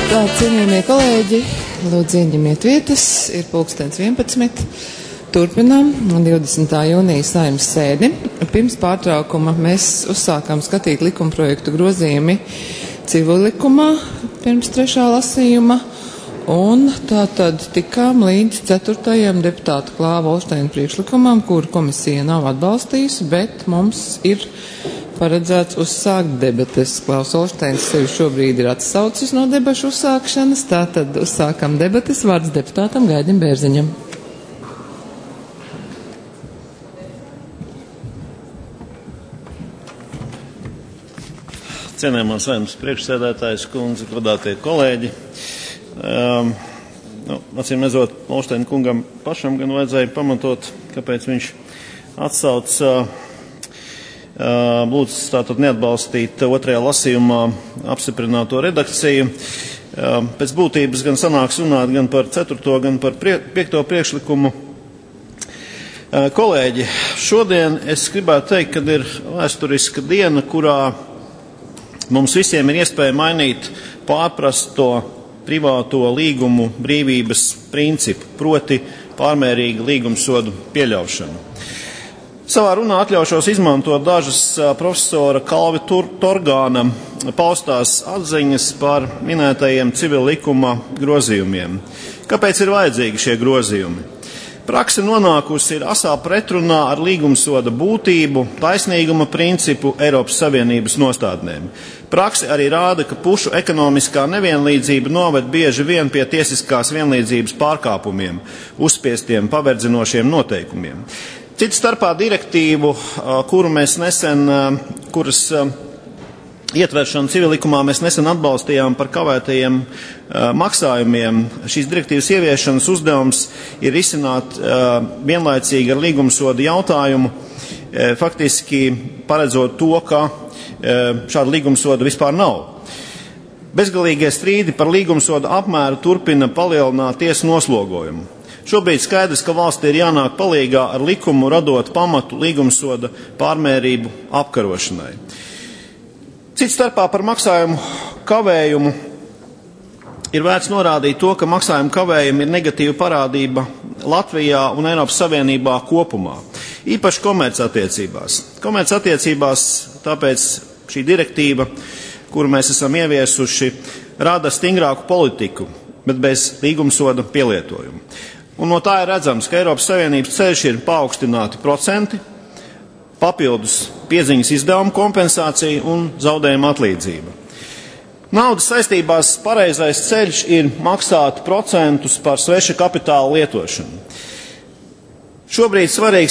Tā, cienījamie kolēģi, lūdzu ieņemiet vietas, ir pulkstens 11. Turpinām 20. jūnija Saeimas sēdi. Pirms pārtraukuma mēs uzsākām skatīt likumprojektu grozījumi civillikumā pirms 3. lasījuma, un tātad tikām līdz 4. deputāta Klāva Olšteina priekšlikumam, kuru komisija nav atbalstījusi, bet mums ir paredzēts uzsākt debates. Klaus Olšteins sevi šobrīd ir atsaucis no debašu uzsākšanas, tātad uzsākam debates, vārds deputātam Gaidim Bērziņam. Cienējamā Saeimas priekšsēdētājas kundze, godātie kolēģi. Acīm redzot, Olšteina kungam pašam gan vajadzēja pamatot, kāpēc viņš atsauc lūdzu tātad neatbalstīt 2. lasījumā apstiprināto redakciju. Pēc būtības gan sanāks runāt gan par 4. gan par 5. priekšlikumu. Kolēģi, šodien es gribētu teikt, kad ir vēsturiska diena, kurā mums visiem ir iespēja mainīt pārprasto privāto līgumu brīvības principu, proti pārmērīgu līgumsodu pieļaušanu. Savā runā atļaušos izmantot dažas profesora Kalvi Torgāna paustās atziņas par minētajiem civillikuma grozījumiem. Kāpēc ir vajadzīgi šie grozījumi? Prakse nonākusi ir asā pretrunā ar līgumsoda būtību, taisnīguma principu Eiropas Savienības nostādnēm. Prakse arī rāda, ka pušu ekonomiskā nevienlīdzība noved bieži vien pie tiesiskās vienlīdzības pārkāpumiem, uzspiestiem paverdzinošiem noteikumiem. Cita starpā direktīvu, kuras ietveršanu civillikumā mēs nesen atbalstījām par kavētajiem maksājumiem. Šīs direktīvas ieviešanas uzdevums ir risināt vienlaicīgi ar līgumsoda jautājumu, faktiski paredzot to, ka šāda līgumsoda vispār nav. Bezgalīgie strīdi par līgumsoda apmēru turpina palielināt tiesu noslogojumu. Šobrīd skaidrs, ka valstī ir jānāk palīgā ar likumu, radot pamatu līgumsoda pārmērību apkarošanai. Cits starpā par maksājumu kavējumu ir vērts norādīt to, ka maksājumu kavējumi ir negatīva parādība Latvijā un Eiropas Savienībā kopumā, īpaši komercattiecībās. Komercattiecībās tāpēc šī direktīva, kuru mēs esam ieviesuši, rada stingrāku politiku, bet bez līgumsoda pielietojumu. Un no tā ir redzams, ka Eiropas Savienības ceļš ir paaugstināti procenti, papildus pieziņas izdevumu kompensācija un zaudējuma atlīdzība. Naudas saistībās pareizais ceļš ir maksāt procentus par sveša kapitāla lietošanu. Šobrīd svarīgs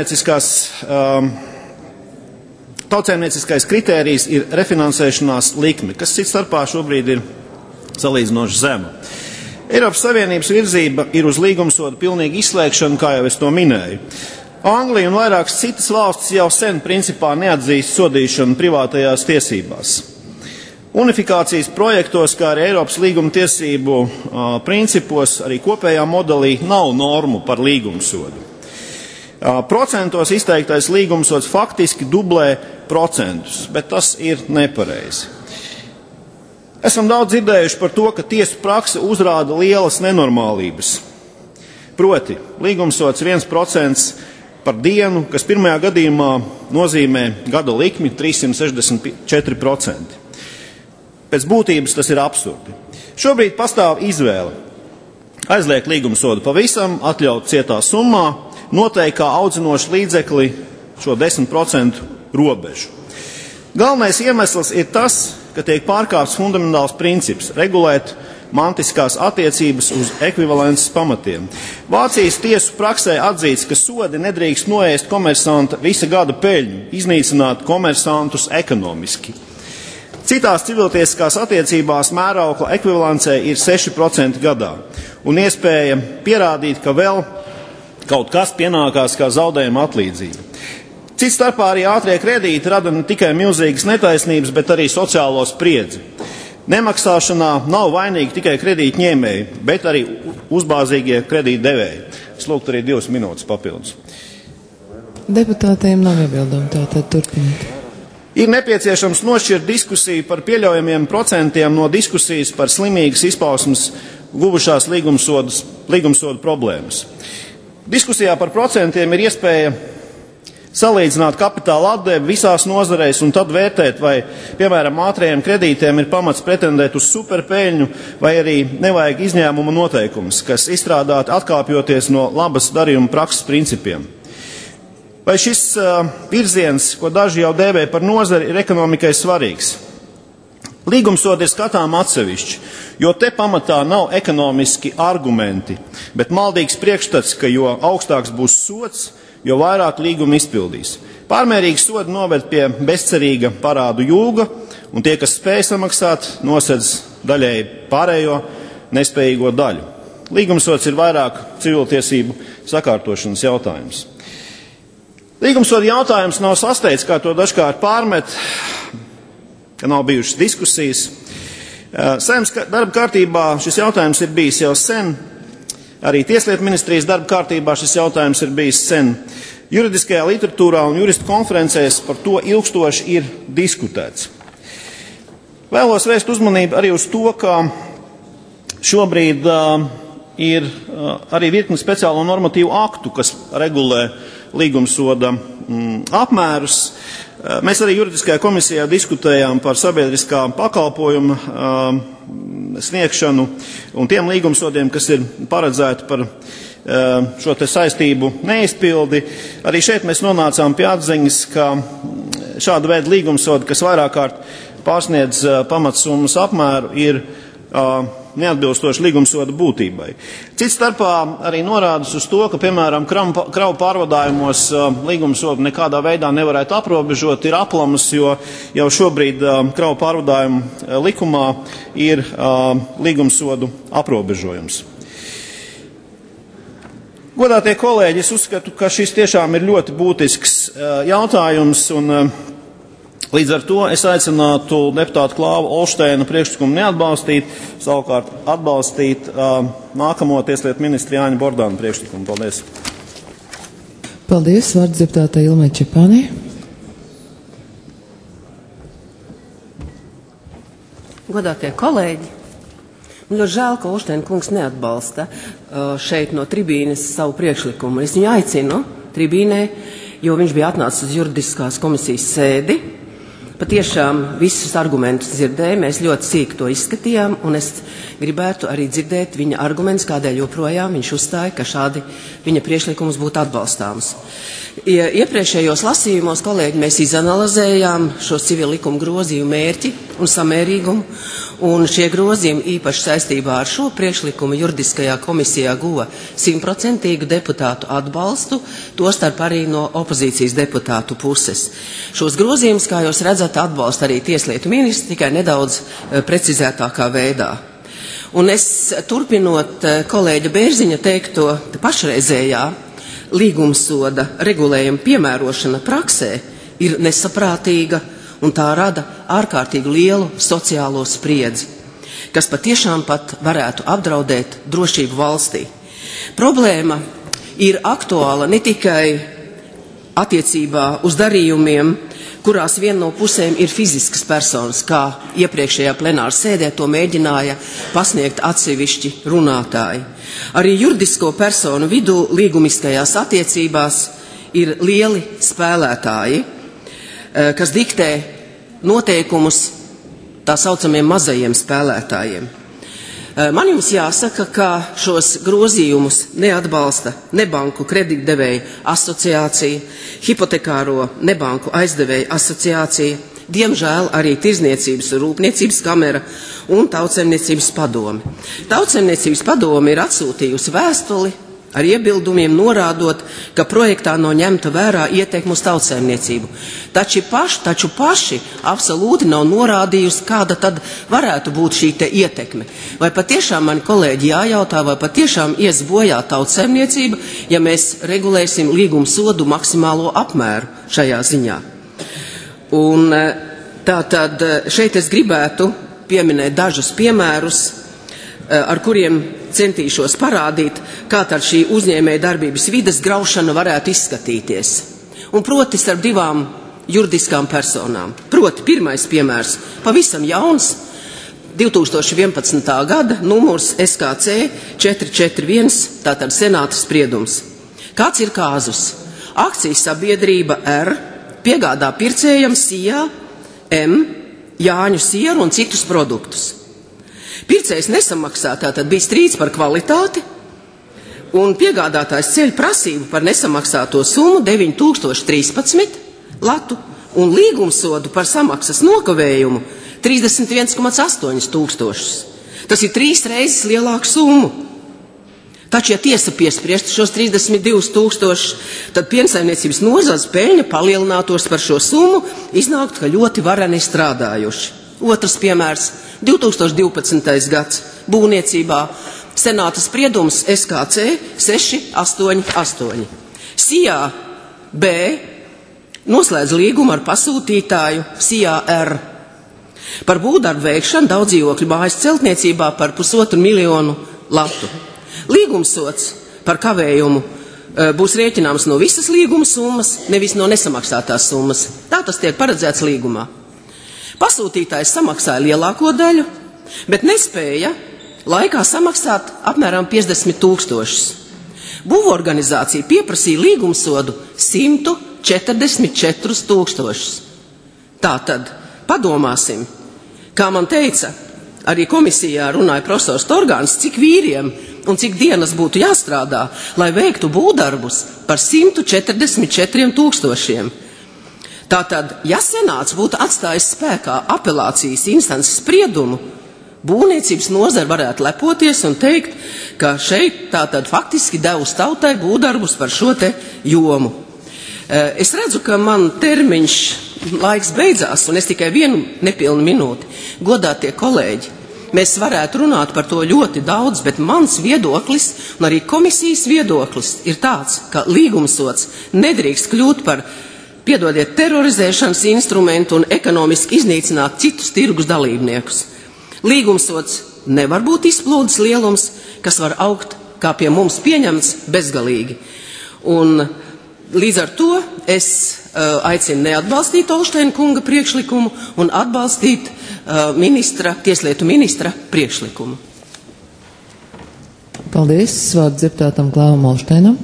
tautsēmnieciskais kritērijs ir refinansēšanās likme, kas cits starpā šobrīd ir salīdzinoši zema. Eiropas Savienības virzība ir uz līgumsoda pilnīgu izslēgšanu, kā jau es to minēju. Anglija un vairākas citas valstis jau sen principā neatzīst sodīšanu privātajās tiesībās. Unifikācijas projektos, kā arī Eiropas līguma tiesību principos, arī kopējā modelī nav normu par līgumsodu. Procentos izteiktais līgumsods faktiski dublē procentus, bet tas ir nepareizi. Esam daudz dzirdējuši par to, ka tiesu prakse uzrāda lielas nenormālības. Proti, līgumsods 1% par dienu, kas pirmajā gadījumā nozīmē gada likmi 364%. Pēc būtības tas ir absurdi. Šobrīd pastāv izvēle. Aizliegt līgumsodu pavisam, atļaut cietā summā, noteikt kā audzinošu līdzekli šo 10% robežu. Galvenais iemesls ir tas, ka tiek pārkāpts fundamentāls princips regulēt mantiskās attiecības uz ekvivalences pamatiem. Vācijas tiesu praksē atzīts, ka sodi nedrīkst noēst komersanta visa gada peļņu, iznīcināt komersantus ekonomiski. Citās civiltiesiskās attiecībās mēraukla ekvivalencē ir 6% gadā, un iespēja pierādīt, ka vēl kaut kas pienākās kā zaudējuma atlīdzība. Cits starpā arī ātrie kredīti rada ne tikai milzīgas netaisnības, bet arī sociālo spriedzi. Nemaksāšanā nav vainīgi tikai kredītņēmēji, bet arī uzbāzīgie kredītdevēji. Es lūgtu arī 2 minūtes papildus. Deputātiem nav iebildumi, tātad turpiniet. Ir nepieciešams nošķirt diskusiju par pieļaujamiem procentiem no diskusijas par slimīgas izpausmes guvušās līgumsodu problēmas. Diskusijā par procentiem ir iespēja salīdzināt kapitāla atdevi visās nozareis un tad vērtēt, vai, piemēram, ātrajiem kredītiem ir pamats pretendēt uz superpeļņu, vai arī nevajag izņēmuma noteikums, kas izstrādāti atkāpjoties no labas darījuma prakses principiem. Vai šis virziens, ko daži jau dēvē par nozari, ir ekonomikai svarīgs? Līgumsodi ir skatām atsevišķi, jo te pamatā nav ekonomiski argumenti, bet maldīgs priekšstats, ka jo augstāks būs sods, jo vairāk līgumu izpildīs. Pārmērīgi sodi noved pie bezcerīga parādu jūga, un tie, kas spēj samaksāt, nosedz daļēji pārējo nespējīgo daļu. Līgumsods ir vairāk civiltiesību sakārtošanas jautājums. Līgumsodu jautājums nav sasteigts, kā to dažkārt pārmet, ka nav bijušas diskusijas. Saeimas darba kārtībā šis jautājums ir bijis jau sen. Arī Tieslietu ministrijas darba kārtībā šis jautājums ir bijis sen. Juridiskajā literatūrā un juristu konferencēs par to ilgstoši ir diskutēts. Vēlos vērst uzmanību arī uz to, ka šobrīd ir arī virkni speciālo normatīvu aktu, kas regulē līgumsoda apmērus. Mēs arī juridiskajā komisijā diskutējām par sabiedriskā pakalpojuma sniegšanu un tiem līgumsodiem, kas ir paredzēti par šo te saistību neizpildi. Arī šeit mēs nonācām pie atziņas, ka šāda veida līgumsodi, kas vairāk kārt pārsniedz pamatsummas apmēru, ir neatbilstoši līgumsoda būtībai. Cits starpā arī norādas uz to, ka, piemēram, kravu pārvadājumos līgumsodu nekādā veidā nevarētu aprobežot, ir aplamas, jo jau šobrīd kravu pārvadājumu likumā ir līgumsodu aprobežojums. Godātie kolēģi, es uzskatu, ka šis tiešām ir ļoti būtisks jautājums, un līdz ar to es aicinātu deputātu Klāvu Olšteinu priekšlikumu neatbalstīt, savukārt atbalstīt nākamo tieslietu ministru Jāņa Bordāna priekšlikumu. Paldies. Paldies. Vārds deputātei Ilmai Čepānei. Godātie kolēģi, man ļoti žēl, ka Olšteina kungs neatbalsta šeit no tribīnes savu priekšlikumu. Es viņu aicinu tribīnē, jo viņš bija atnācis uz juridiskās komisijas sēdi. Patiešām visus argumentus dzirdēju, mēs ļoti sīki to izskatījām, un es gribētu arī dzirdēt viņa argumentus, kādēļ joprojām viņš uzstāja, ka šādi viņa priekšlikums būtu atbalstāms. Iepriekšējos lasījumos, kolēģi, mēs izanalizējām šo civil likumu grozījumu mērķi un samērīgumu, un šie grozījumi īpaši saistībā ar šo priekšlikumu juridiskajā komisijā guva 100% deputātu atbalstu, tostarp arī no opozīcijas deputātu puses. Šos grozījumus, kā jūs redzat, atbalsta arī Tieslietu ministrs, tikai nedaudz precizētākā veidā. Un es, turpinot kolēģa Bērziņa teikto, pašreizējā līgumsoda regulējuma piemērošana praksē ir nesaprātīga, un tā rada ārkārtīgi lielu sociālo spriedzi, kas patiešām pat varētu apdraudēt drošību valstī. Problēma ir aktuāla ne tikai attiecībā uz darījumiem, kurās viena no pusēm ir fiziskas personas, kā iepriekšējā plenāra sēdē to mēģināja pasniegt atsevišķi runātāji. Arī juridisko personu vidū līgumiskajās attiecībās ir lieli spēlētāji, kas diktē noteikumus tā saucamiem mazajiem spēlētājiem. Man jums jāsaka, ka šos grozījumus neatbalsta Nebanku kreditdevēju asociācija, Hipotekāro nebanku aizdevēju asociācija, diemžēl arī Tirzniecības un Rūpniecības kamera un Tautsaimniecības padome. Tautsaimniecības padome ir atsūtījusi vēstuli ar iebildumiem, norādot, ka projektā nav ņemta vērā ietekme uz tautsaimniecību. Taču paši absolūti nav norādījusi, kāda tad varētu būt šī te ietekme. Vai patiešām, mani kolēģi, jājautā, vai patiešām ies bojā tautsaimniecība, ja mēs regulēsim līguma sodu maksimālo apmēru šajā ziņā. Un tātad šeit es gribētu pieminēt dažus piemērus, ar kuriem centīšos parādīt, kā tad šī uzņēmēja darbības vides graušana varētu izskatīties. Un proti starp divām juridiskām personām. Proti, pirmais piemērs, pavisam jauns, 2011. gada numurs SKC 441, tātad senāta spriedums. Kāds ir kāzus? Akcijas sabiedrība R piegādā pircējam Sijā M, Jāņu sieru un citus produktus. Pircējs nesamaksā, tātad bija strīds par kvalitāti, un piegādātājs ceļ prasību par nesamaksāto summu 9013 latu un līgumsodu par samaksas nokavējumu 31,8 tūkstošus. Tas ir 3 reizes lielāku summu. Taču, ja tiesa piespriestu šos 32 tūkstošus, tad piensaimniecības nozares peļņa palielinātos par šo summu, iznāktu, ka ļoti vareni strādājuši. Otrs piemērs - 2012. gads būvniecībā senāta spriedums SKC 688. Sijā B noslēdz līgumu ar pasūtītāju Sijā R par būvdarbu veikšanu daudzdzīvokļu mājas celtniecībā par 1,5 miljonu latu. Līgumsods par kavējumu būs rēķināms no visas līguma summas, nevis no nesamaksātās summas. Tā tas tiek paredzēts līgumā. Pasūtītājs samaksāja lielāko daļu, bet nespēja laikā samaksāt apmēram 50 tūkstošus. Būvorganizācija pieprasīja līgumsodu 144 tūkstošus. Tātad padomāsim, kā man teica, arī komisijā runāja profesors Torgāns, cik vīriem un cik dienas būtu jāstrādā, lai veiktu būvdarbus par 144 tūkstošiem. Tātad, ja senāts būtu atstājis spēkā apelācijas instances spriedumu, būvniecības nozare varētu lepoties un teikt, ka šeit tātad faktiski devusi tautai būvdarbus par šo te jomu. Es redzu, ka man termiņš laiks beidzās, un es tikai vienu nepilnu minūti. Godātie kolēģi, mēs varētu runāt par to ļoti daudz, bet mans viedoklis un arī komisijas viedoklis ir tāds, ka līgumsods nedrīkst kļūt par, piedodiet, terorizēšanas instrumentu un ekonomiski iznīcināt citus tirgus dalībniekus. Līgumsods nevar būt izplūdes lielums, kas var augt, kā pie mums pieņemts, bezgalīgi. Un līdz ar to es aicinu neatbalstīt Olšteina kunga priekšlikumu un atbalstīt tieslietu ministra priekšlikumu. Paldies. Vārds deputātam Klāvam Olšteinam.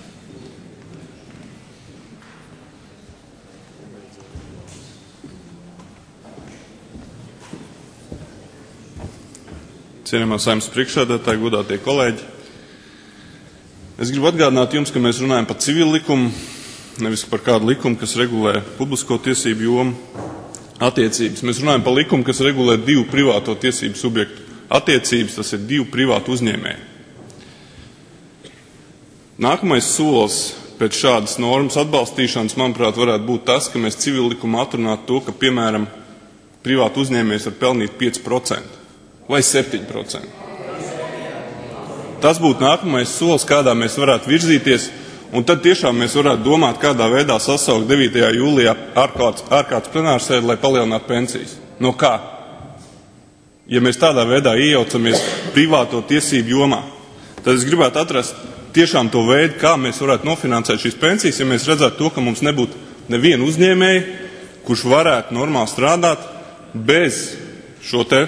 Cienījamā Saeimas priekšsēdētāji, godātie kolēģi. Es gribu atgādināt jums, ka mēs runājam par civilu likumu, nevis par kādu likumu, kas regulē publisko tiesību jomu attiecības. Mēs runājam par likumu, kas regulē 2 privāto tiesību subjektu attiecības, tas ir 2 privātu uzņēmēji. Nākamais solis pēc šādas normas atbalstīšanas, manuprāt, varētu būt tas, ka mēs civilu likumu atrunātu to, ka, piemēram, privātu uzņēmējs var pelnīt 5% vai 7%. Tas būtu nākamais solis, kādā mēs varētu virzīties, un tad tiešām mēs varētu domāt, kādā veidā sasaukt 9. jūlijā ārkārtas plenārsēdi, lai palielinātu pensijas. No kā? Ja mēs tādā veidā iejaucamies privāto tiesību jomā, tad es gribētu atrast tiešām to veidu, kā mēs varētu nofinansēt šīs pensijas, ja mēs redzētu to, ka mums nebūtu nevienu uzņēmēju, kurš varētu normāli strādāt bez šo te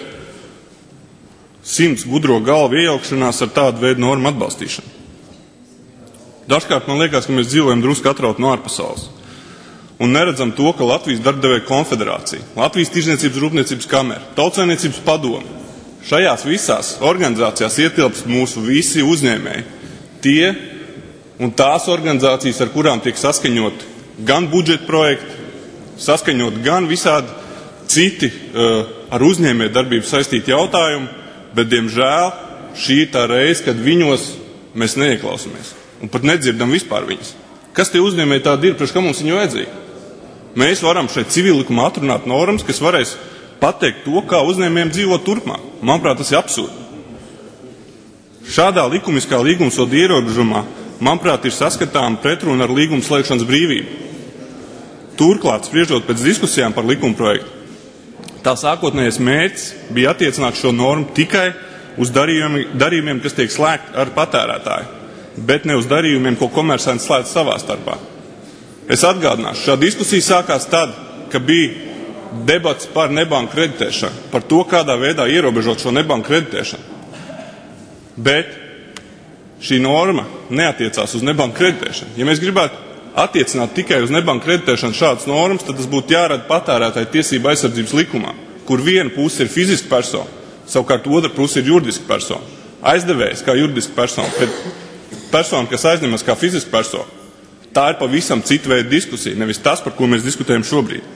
100 gudro galvu iejaukšanās ar tādu veidu normu atbalstīšanu. Dažkārt man liekas, ka mēs dzīvojam drusku atraut no ārpasaules un neredzam to, ka Latvijas darbdevēju konfederācija, Latvijas tirzniecības rūpniecības kamera, Tautsaimniecības padome, šajās visās organizācijās ietilpst mūsu visi uzņēmēji. Tie un tās organizācijas, ar kurām tiek saskaņot gan budžeta projekti, saskaņot gan visādi citi ar uzņēmēju darbību saistīti jautājumi, bet, diemžēl, šī ir tā reize, kad viņos mēs neieklausamies un pat nedzirdam vispār viņus. Kas tie uzņēmēji tādi ir, priekš kā mums viņu vajadzīgi? Mēs varam šeit civilikumā atrunāt normas, kas varēs pateikt to, kā uzņēmējiem dzīvot turpmāk. Manuprāt, tas ir absurdi. Šādā likumiskā līgumsoda ierobežumā, manuprāt, ir saskatāma pretruna ar līguma slēgšanas brīvību. Turklāt, spriežot pēc diskusijām par likumprojektu, tā sākotnējais mērķis bija attiecināt šo normu tikai uz darījumiem, kas tiek slēgti ar patērētāju, bet ne uz darījumiem, ko komersanti slēdz savā starpā. Es atgādināšu, šā diskusija sākās tad, ka bija debats par nebanku kreditēšanu, par to, kādā veidā ierobežot šo nebanku kreditēšanu. Bet šī norma neatiecās uz nebanku kreditēšanu. Ja mēs gribētu attiecināt tikai uz nebanku kreditēšanu šādas normas, tad tas būtu jārada patērētāju tiesību aizsardzības likumā, kur viena puse ir fiziska persona, savukārt otra puse ir juridiska persona. Aizdevējs kā juridiska persona, bet persona, kas aizņemas kā fiziska persona, tā ir pavisam cita veida diskusija, nevis tas, par ko mēs diskutējam šobrīd.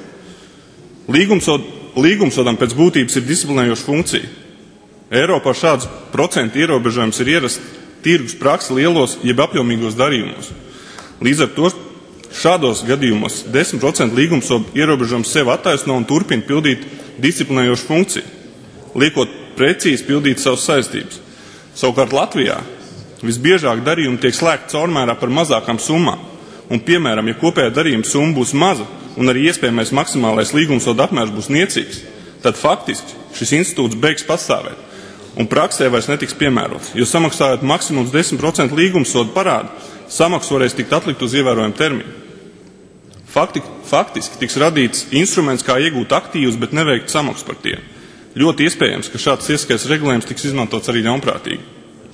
Līgumsodam pēc būtības ir disciplinējoša funkcija. Eiropā šāds procentu ierobežojums ir ierasts tirgus praksa lielos jeb apjomīgos darījumos. Līdz ar to šādos gadījumos 10% līgumsodu ierobežojums sev attaisno un turpina pildīt disciplinējošu funkciju, liekot precīzi pildīt savas saistības. Savukārt Latvijā visbiežāk darījumi tiek slēgti caurmērā par mazākām summām, un, piemēram, ja kopējā darījuma summa būs maza un arī iespējamais maksimālais līgumsodu apmērs būs niecīgs, tad faktiski šis institūts beigs pastāvēt un praksē vairs netiks piemērots, jo samaksājot maksimums 10% līgumsodu parādu, samaksu varēs tikt atlikt uz ievērojumu termiņu. Faktiski tiks radīts instruments, kā iegūt aktīvus, bet neveikt samaksu par tiem. Ļoti iespējams, ka šāds tiesiskais regulējums tiks izmantots arī ļaunprātīgi.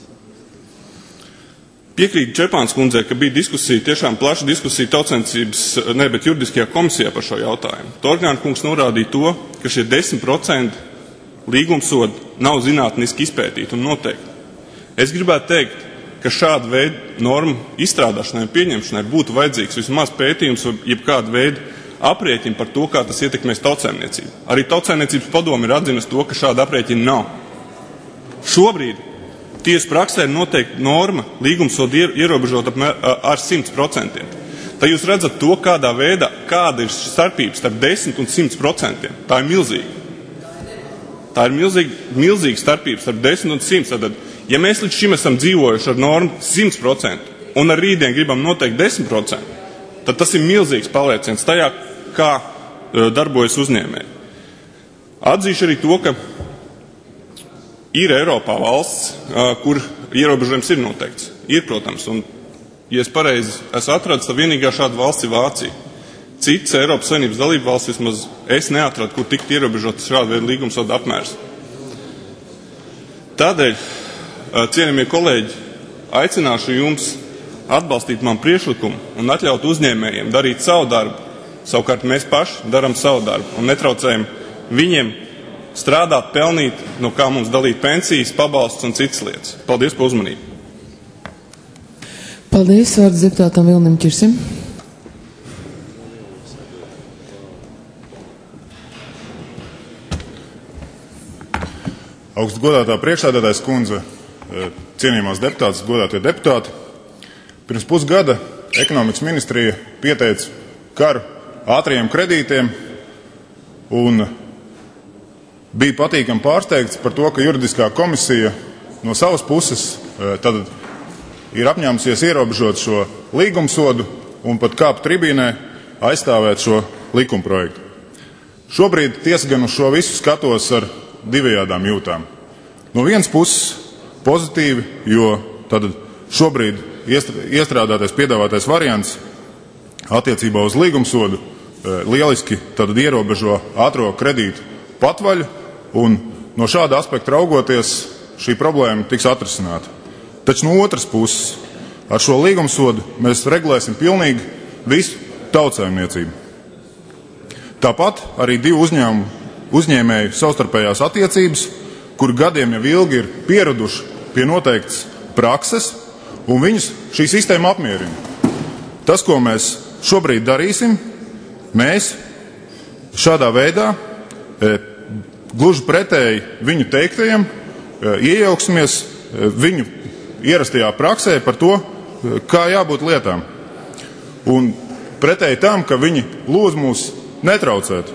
Piekrīt Čepāns kundzei, ka bija diskusija, tiešām plaša diskusija bet juridiskajā komisijā par šo jautājumu. Torņāna kungs norādīja to, ka šie 10% līgumsodi nav zinātniski izpētīti un noteikti. Es gribētu teikt, ka šāda veida normu izstrādāšanai un pieņemšanai būtu vajadzīgs vismaz pētījums vai jebkāda veida aprēķini par to, kā tas ietekmēs tautsaimniecību. Arī tautsaimniecības padome ir atzinusi to, ka šāda aprēķina nav. Šobrīd tiesu praksē ir noteikta norma līgumsodu ierobežot ar 100%. Tad jūs redzat to, kāda ir starpība starp 10 un 100%. Tā ir milzīga. Tā ir milzīga starpība starp 10 un 100. Tad, ja mēs līdz šim esam dzīvojuši ar normu 100% un ar rītdien gribam noteikt 10%, tad tas ir milzīgs palieciens tajā, kā darbojas uzņēmēji. Atzīšu arī to, ka ir Eiropā valsts, kur ierobežojums ir noteikts. Ir, protams, un, ja es pareizi esmu atradis, tad vienīgā šāda valsts ir Vācija. Citas Eiropas Savienības dalību valsts vismaz es neatradu, kur tikt ierobežotas šāda veida līgumsodu apmērs. Tādēļ, cienījamie kolēģi, aicināšu jums atbalstīt man priekšlikumu un atļaut uzņēmējiem darīt savu darbu. Savukārt mēs paši darām savu darbu un netraucējam viņiem strādāt, pelnīt, no kā mums dalīt pensijas, pabalstus un citas lietas. Paldies par uzmanību. Paldies, vārds deputātam Vilnim Čirsim. Augstu godātā priekšsēdētājas kundze, cienījamās deputātas, godātie deputāti. Pirms pusgada ekonomikas ministrija pieteica karu ātriem kredītiem un bija patīkami pārsteigts par to, ka juridiskā komisija no savas puses tad ir apņēmusies ierobežot šo līgumsodu un pat kāpt tribīnē aizstāvēt šo likumprojektu. Šobrīd tiesa gan uz šo visu skatos ar divējādām jūtām. No vienas puses pozitīvi, jo tad šobrīd iestrādātais piedāvātais variants attiecībā uz līgumsodu lieliski tad ierobežo ātro kredītu patvaļu, un no šāda aspekta raugoties šī problēma tiks atrisināta. Taču no otras puses ar šo līgumsodu mēs regulēsim pilnīgi visu tautsaimniecību. Tāpat arī divu uzņēmēju savstarpējās attiecības, kur gadiem jau ilgi ir pieraduši pie noteiktas prakses, un viņus šī sistēma apmierina. Tas, ko mēs šobrīd darīsim, mēs šādā veidā, gluži pretēji viņu teiktajiem, iejauksimies viņu ierastajā praksē par to, kā jābūt lietām. Un pretēji tam, ka viņi lūdz mūs netraucēt.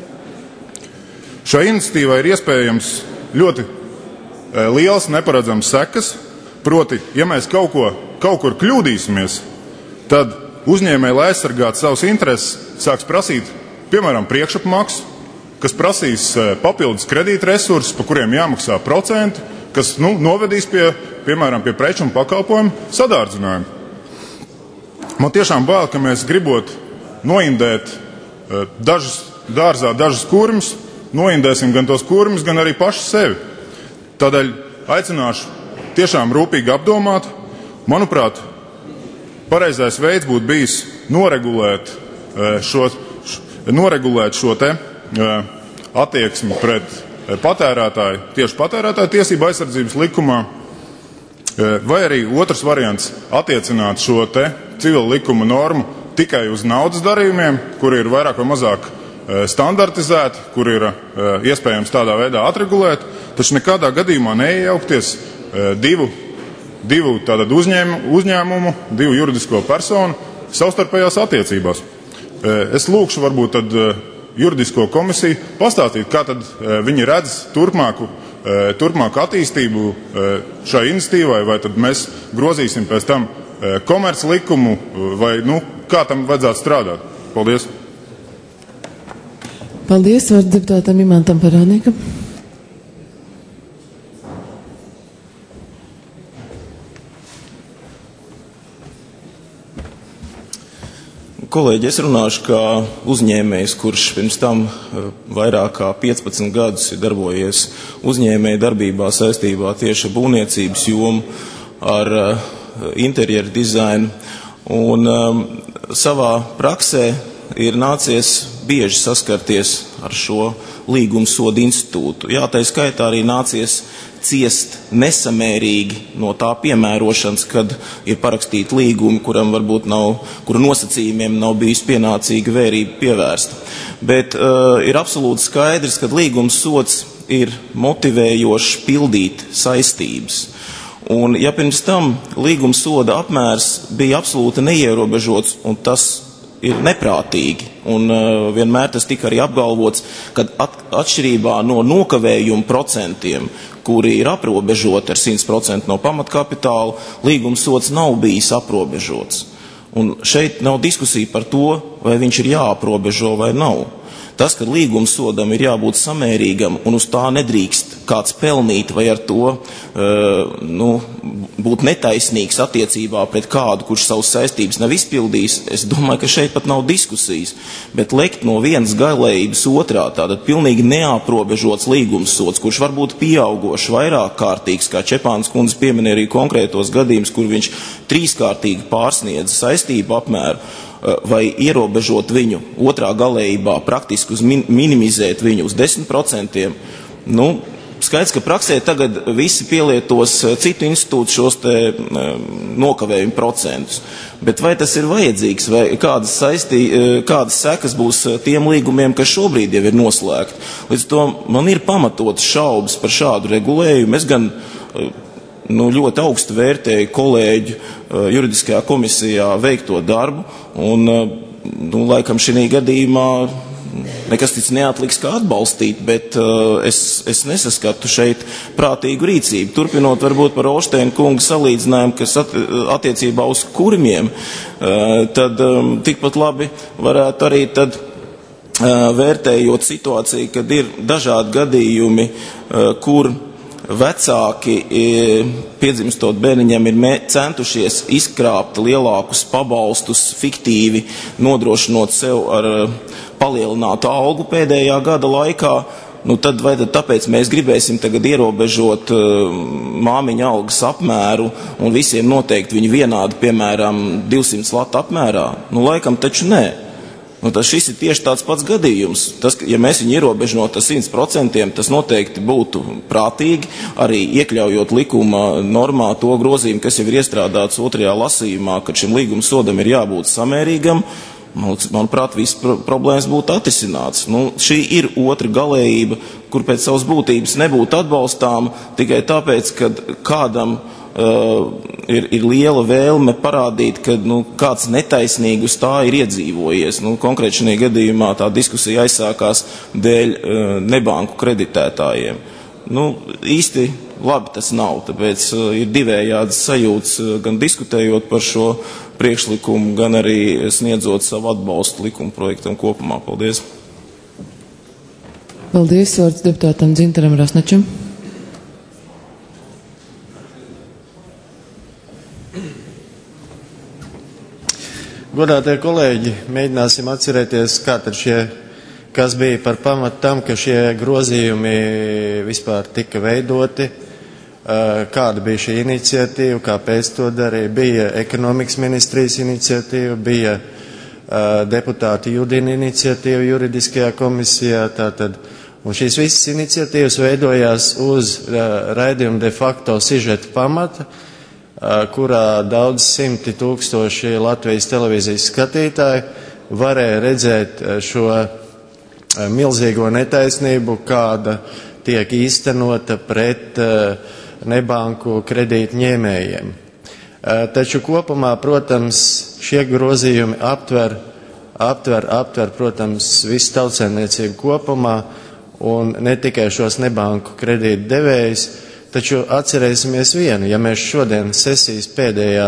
Šai iniciatīvai ir iespējams ļoti liels neparedzams sekas, proti, ja mēs kaut kur kļūdīsimies, tad uzņēmēji, lai aizsargātu savus intereses, sāks prasīt, piemēram, priekšapmaksu, kas prasīs papildus kredīta resursus, pa kuriem jāmaksā procenti, kas novedīs piemēram, pie preču un pakalpojumu sadārdzinājuma. Man tiešām bail, ka mēs gribot noindēt dārzā dažas kurmus, noindēsim gan tos kurmus, gan arī paši sevi. Tādēļ aicināšu tiešām rūpīgi apdomāt. Manuprāt, pareizais veids būtu bijis noregulēt šo te attieksmi pret patērētāju, tieši patērētāju tiesību aizsardzības likumā, vai arī otrs variants attiecināt šo te civila likuma normu tikai uz naudas darījumiem, kuri ir vairāk vai mazāk standartizēti, kur ir iespējams tādā veidā atregulēt, taču nekādā gadījumā neiejaukties divu tātad uzņēmumu, divu juridisko personu savstarpējās attiecībās. Es lūkšu varbūt tad juridisko komisiju pastāstīt, kā tad viņi redz turpmāku attīstību šai iniciatīvai, vai tad mēs grozīsim pēc tam komerc likumu, vai kā tam vajadzētu strādāt. Paldies. Paldies, vārds deputātam Imantam Parānīkam. Kolēģi, es runāšu kā uzņēmējs, kurš pirms tam vairāk kā 15 gadus ir darbojies uzņēmēja darbībā saistībā tieši ar būvniecības jomu, ar interjeru dizainu. Un savā praksē ir nācies bieži saskarties ar šo līgumsodu institūtu. Jā, tā skaitā arī nācies ciest nesamērīgi no tā piemērošanas, kad ir parakstīti līgumi, kuru nosacījumiem nav bijusi pienācīga vērība pievērsta. Bet ir absolūti skaidrs, ka līgumsods ir motivējošs pildīt saistības. Un ja pirms tam līgumsoda apmērs bija absolūti neierobežots, un tas ir neprātīgi, un vienmēr tas tika arī apgalvots, ka atšķirībā no nokavējumu procentiem, kuri ir aprobežoti ar 100% no pamatkapitāla, līgumsods nav bijis aprobežots. Un šeit nav diskusija par to, vai viņš ir jāaprobežo vai nav. Tas, ka līgumsodam ir jābūt samērīgam un uz tā nedrīkst kāds pelnīt vai ar to būt netaisnīgs attiecībā pret kādu, kurš savus saistības nav izpildījis, es domāju, ka šeit pat nav diskusijas. Bet lekt no vienas galējības otrā, tātad pilnīgi neaprobežots līgumsods, kurš var būt pieaugošs, vairāk kārtīgs, kā Čepānas kundze pieminēja arī konkrētos gadījumus, kur viņš trīskārtīgi pārsniedz saistību apmēru, vai ierobežot viņu otrā galējībā, praktiski minimizēt viņu uz 10%. Skaidrs, ka praksē tagad visi pielietos citu institūtu šos te nokavējumu procentus. Bet vai tas ir vajadzīgs, vai kādas sekas būs tiem līgumiem, kas šobrīd jau ir noslēgti? Līdz to man ir pamatotas šaubas par šādu regulējumu. Es gan ļoti augstu vērtēju kolēģu juridiskajā komisijā veikto darbu, un laikam šī gadījumā nekas cits neatliks kā atbalstīt, bet es nesaskatu šeit prātīgu rīcību. Turpinot varbūt par Olšteina kunga salīdzinājumu, kas attiecībā uz kurmiem, tad tikpat labi varētu arī tad vērtējot situāciju, kad ir dažādi gadījumi, kur vecāki piedzimstot bērniņam ir centušies izkrāpt lielākus pabalstus fiktīvi, nodrošinot sev ar palielinātu algu pēdējā gada laikā. Tad vai tad tāpēc mēs gribēsim tagad ierobežot māmiņa algas apmēru un visiem noteikti viņu vienādi, piemēram, 200 latu apmērā? Laikam taču nē. Šis ir tieši tāds pats gadījums. Ja mēs viņu ierobežot ar 100%, tas noteikti būtu prātīgi, arī iekļaujot likuma normā to grozījumu, kas jau ir iestrādāts otrajā lasījumā, ka šim līguma sodam ir jābūt samērīgam. Manuprāt, visas problēmas būtu atrisināts. Šī ir otra galējība, kur pēc savas būtības nebūtu atbalstām tikai tāpēc, ka kādam ir liela vēlme parādīt, ka kāds netaisnīgi uz tā ir iedzīvojies. Konkrēti šajā gadījumā tā diskusija aizsākās dēļ nebanku kreditētājiem. Īsti labi tas nav, tāpēc ir divējādas sajūtas, gan diskutējot par šo priekšlikumu, gan arī sniedzot savu atbalstu likuma projektam kopumā. Paldies. Paldies, vārds deputātam Dzintaram Rasnačam. Godātie kolēģi, mēģināsim atcerēties, kas bija par pamatu tam, ka šie grozījumi vispār tika veidoti, kāda bija šī iniciatīva, kāpēc to darīja. Bija ekonomikas ministrijas iniciatīva, bija deputāti Judina iniciatīva juridiskajā komisijā, tātad. Un šīs visas iniciatīvas veidojās uz raidījuma de facto sižeta pamata, kurā daudz simti tūkstoši Latvijas televīzijas skatītāji varēja redzēt šo milzīgo netaisnību, kāda tiek īstenota pret nebanku kredītņēmējiem. Taču kopumā, protams, šie grozījumi aptver, protams, visu tautsēmniecību kopumā, un ne tikai šos nebanku kredītu devējus, taču atcerēsimies vienu, ja mēs šodien sesijas pēdējā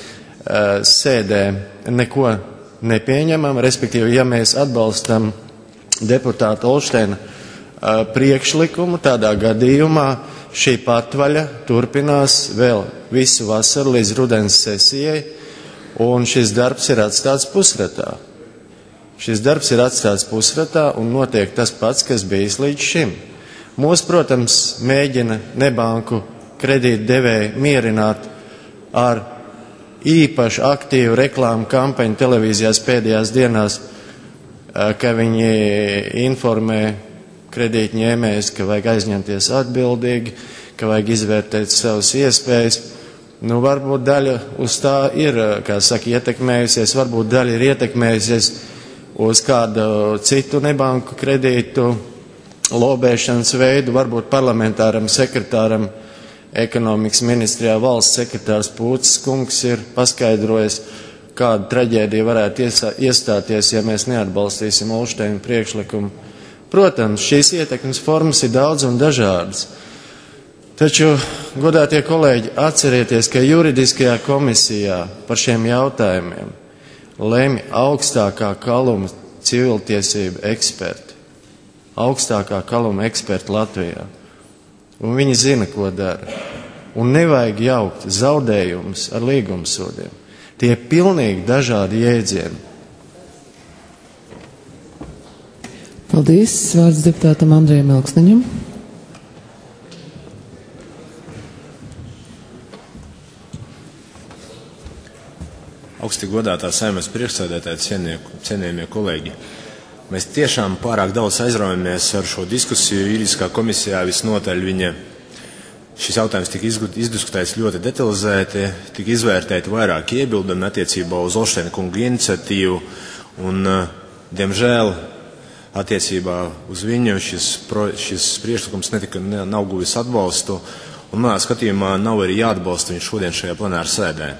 sēdē neko nepieņemam, respektīvi, ja mēs atbalstam deputāta Olšteina priekšlikumu, tādā gadījumā šī patvaļa turpinās vēl visu vasaru līdz rudens sesijai, un šis darbs ir atstāts pusratā. Šis darbs ir atstāts pusratā un notiek tas pats, kas bijis līdz šim. Mūs, protams, mēģina nebanku kredītdevēji mierināt ar īpaši aktīvu reklāmu kampaņu televīzijās pēdējās dienās, ka viņi informē kredītņēmējus, ka vajag aizņemties atbildīgi, ka vajag izvērtēt savas iespējas. Varbūt daļa uz tā ir, kā saka, ietekmējusies, varbūt daļa ir ietekmējusies uz kādu citu nebanku kredītu lobēšanas veidu, varbūt parlamentāram sekretāram ekonomikas ministrijā valsts sekretārs Pūcis kungs ir paskaidrojis, kāda traģēdija varētu iestāties, ja mēs neatbalstīsim Olšteina priekšlikumu. Protams, šīs ietekmes formas ir daudz un dažādas. Taču, godātie kolēģi, atcerieties, ka juridiskajā komisijā par šiem jautājumiem lemj augstākā kaluma civiltiesība eksperti. Augstākā kaluma eksperti Latvijā. Un viņi zina, ko dara. Un nevajag jaukt zaudējumus ar līgumsodiem. Tie ir pilnīgi dažādi jēdzieni. Paldies. Vārds deputātam Andrejam Elksniņam. Augsti godātā Saeimas priekšsēdētāji, cienījamie kolēģi. Mēs tiešām pārāk daudz aizraujamies ar šo diskusiju. Juridiskā komisijā visnotaļ šis jautājums tika izdiskutēts ļoti detalizēti, tika izvērtēti vairāk iebildumi attiecībā uz Olšteina kunga iniciatīvu, un, diemžēl, attiecībā uz viņu šis priekšlikums nav guvis atbalstu, un manā skatījumā nav arī jāatbalsta viņš šodien šajā plenāra sēdē.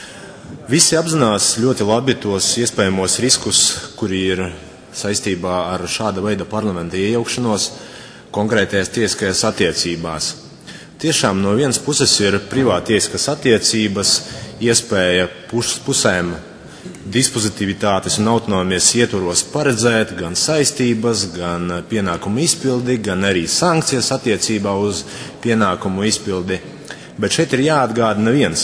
Visi apzinās ļoti labi tos iespējamos riskus, kuri ir saistībā ar šāda veida parlamenta iejaukšanos konkrētajās tiesiskajās attiecībās. Tiešām no vienas puses ir privātiesiskas attiecības, iespēja pusēm dispozitivitātes un autonomijas ietvaros paredzēt gan saistības, gan pienākumu izpildi, gan arī sankcijas attiecībā uz pienākumu izpildi. Bet šeit ir jāatgādina viens.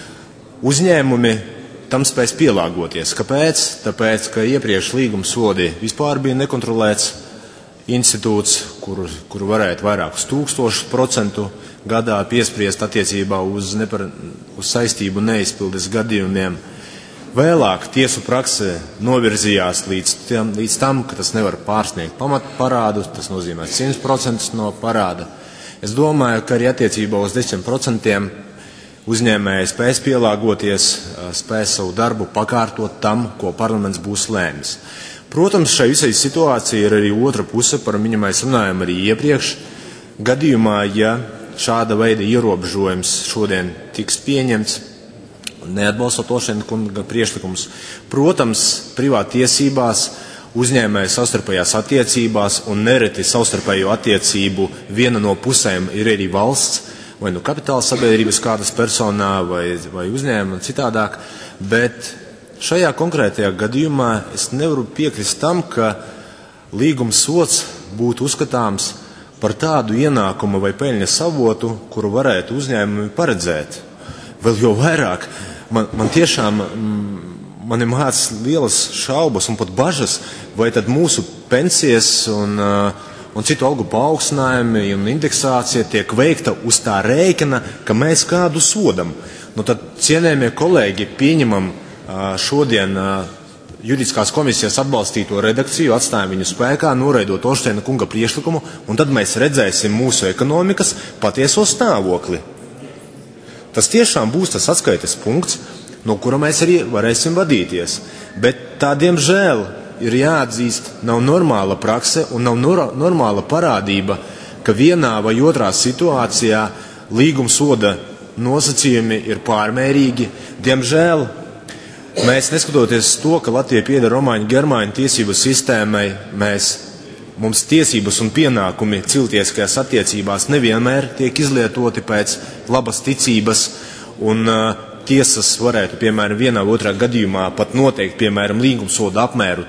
Uzņēmumi tam spēs pielāgoties. Kāpēc? Tāpēc, ka iepriekš līgumsodi vispār bija nekontrolēts institūts, kuru varētu vairākus 1000% gadā piespriest attiecībā uz saistību neizpildes gadījumiem. Vēlāk tiesu prakse novirzījās līdz tam, ka tas nevar pārsniegt pamatparādu, tas nozīmē 100% no parāda. Es domāju, ka arī attiecībā uz 10% uzņēmēji spēs pielāgoties, spēs savu darbu pakārtot tam, ko parlaments būs lēmis. Protams, šai visai situācija ir arī otra puse, par viņu mēs runājam arī iepriekš. Gadījumā, ja šāda veida ierobežojums šodien tiks pieņemts, neatbalstot Olšteina kunga priekšlikums, protams, privātiesībās, uzņēmēju savstarpējās attiecībās un nereti savstarpējo attiecību viena no pusēm ir arī valsts, vai nu kapitāla sabiedrības kādas personā, vai uzņēmuma citādāk, bet šajā konkrētajā gadījumā es nevaru piekrist tam, ka līguma sods būtu uzskatāms par tādu ienākumu vai peļņas avotu, kuru varētu uzņēmumi paredzēt. Vēl jau vairāk, man tiešām man ir māc lielas šaubas un pat bažas, vai tad mūsu pensijas un citu algu paaugstinājumi un indeksācija tiek veikta uz tā rēķina, ka mēs kādu sodam. Nu tad, cienējamie kolēģi, pieņemam šodien juridiskās komisijas atbalstīto redakciju, atstājam viņu spēkā, noraidot Olšteina kunga priekšlikumu, un tad mēs redzēsim mūsu ekonomikas patieso stāvokli. Tas tiešām būs tas atskaites punkts, no kura mēs arī varēsim vadīties. Bet tā, diemžēl, ir jāatzīst, nav normāla prakse un nav normāla parādība, ka vienā vai otrā situācijā līgumsoda nosacījumi ir pārmērīgi. Diemžēl mēs, neskatoties to, ka Latvija pieder romāņu germāņu tiesību sistēmai, mums tiesības un pienākumi cilvēciskajās attiecībās nevienmēr tiek izlietoti pēc labas ticības, un tiesas varētu, piemēram, vienā vai otrā gadījumā pat noteikt, piemēram, līgumsoda apmēru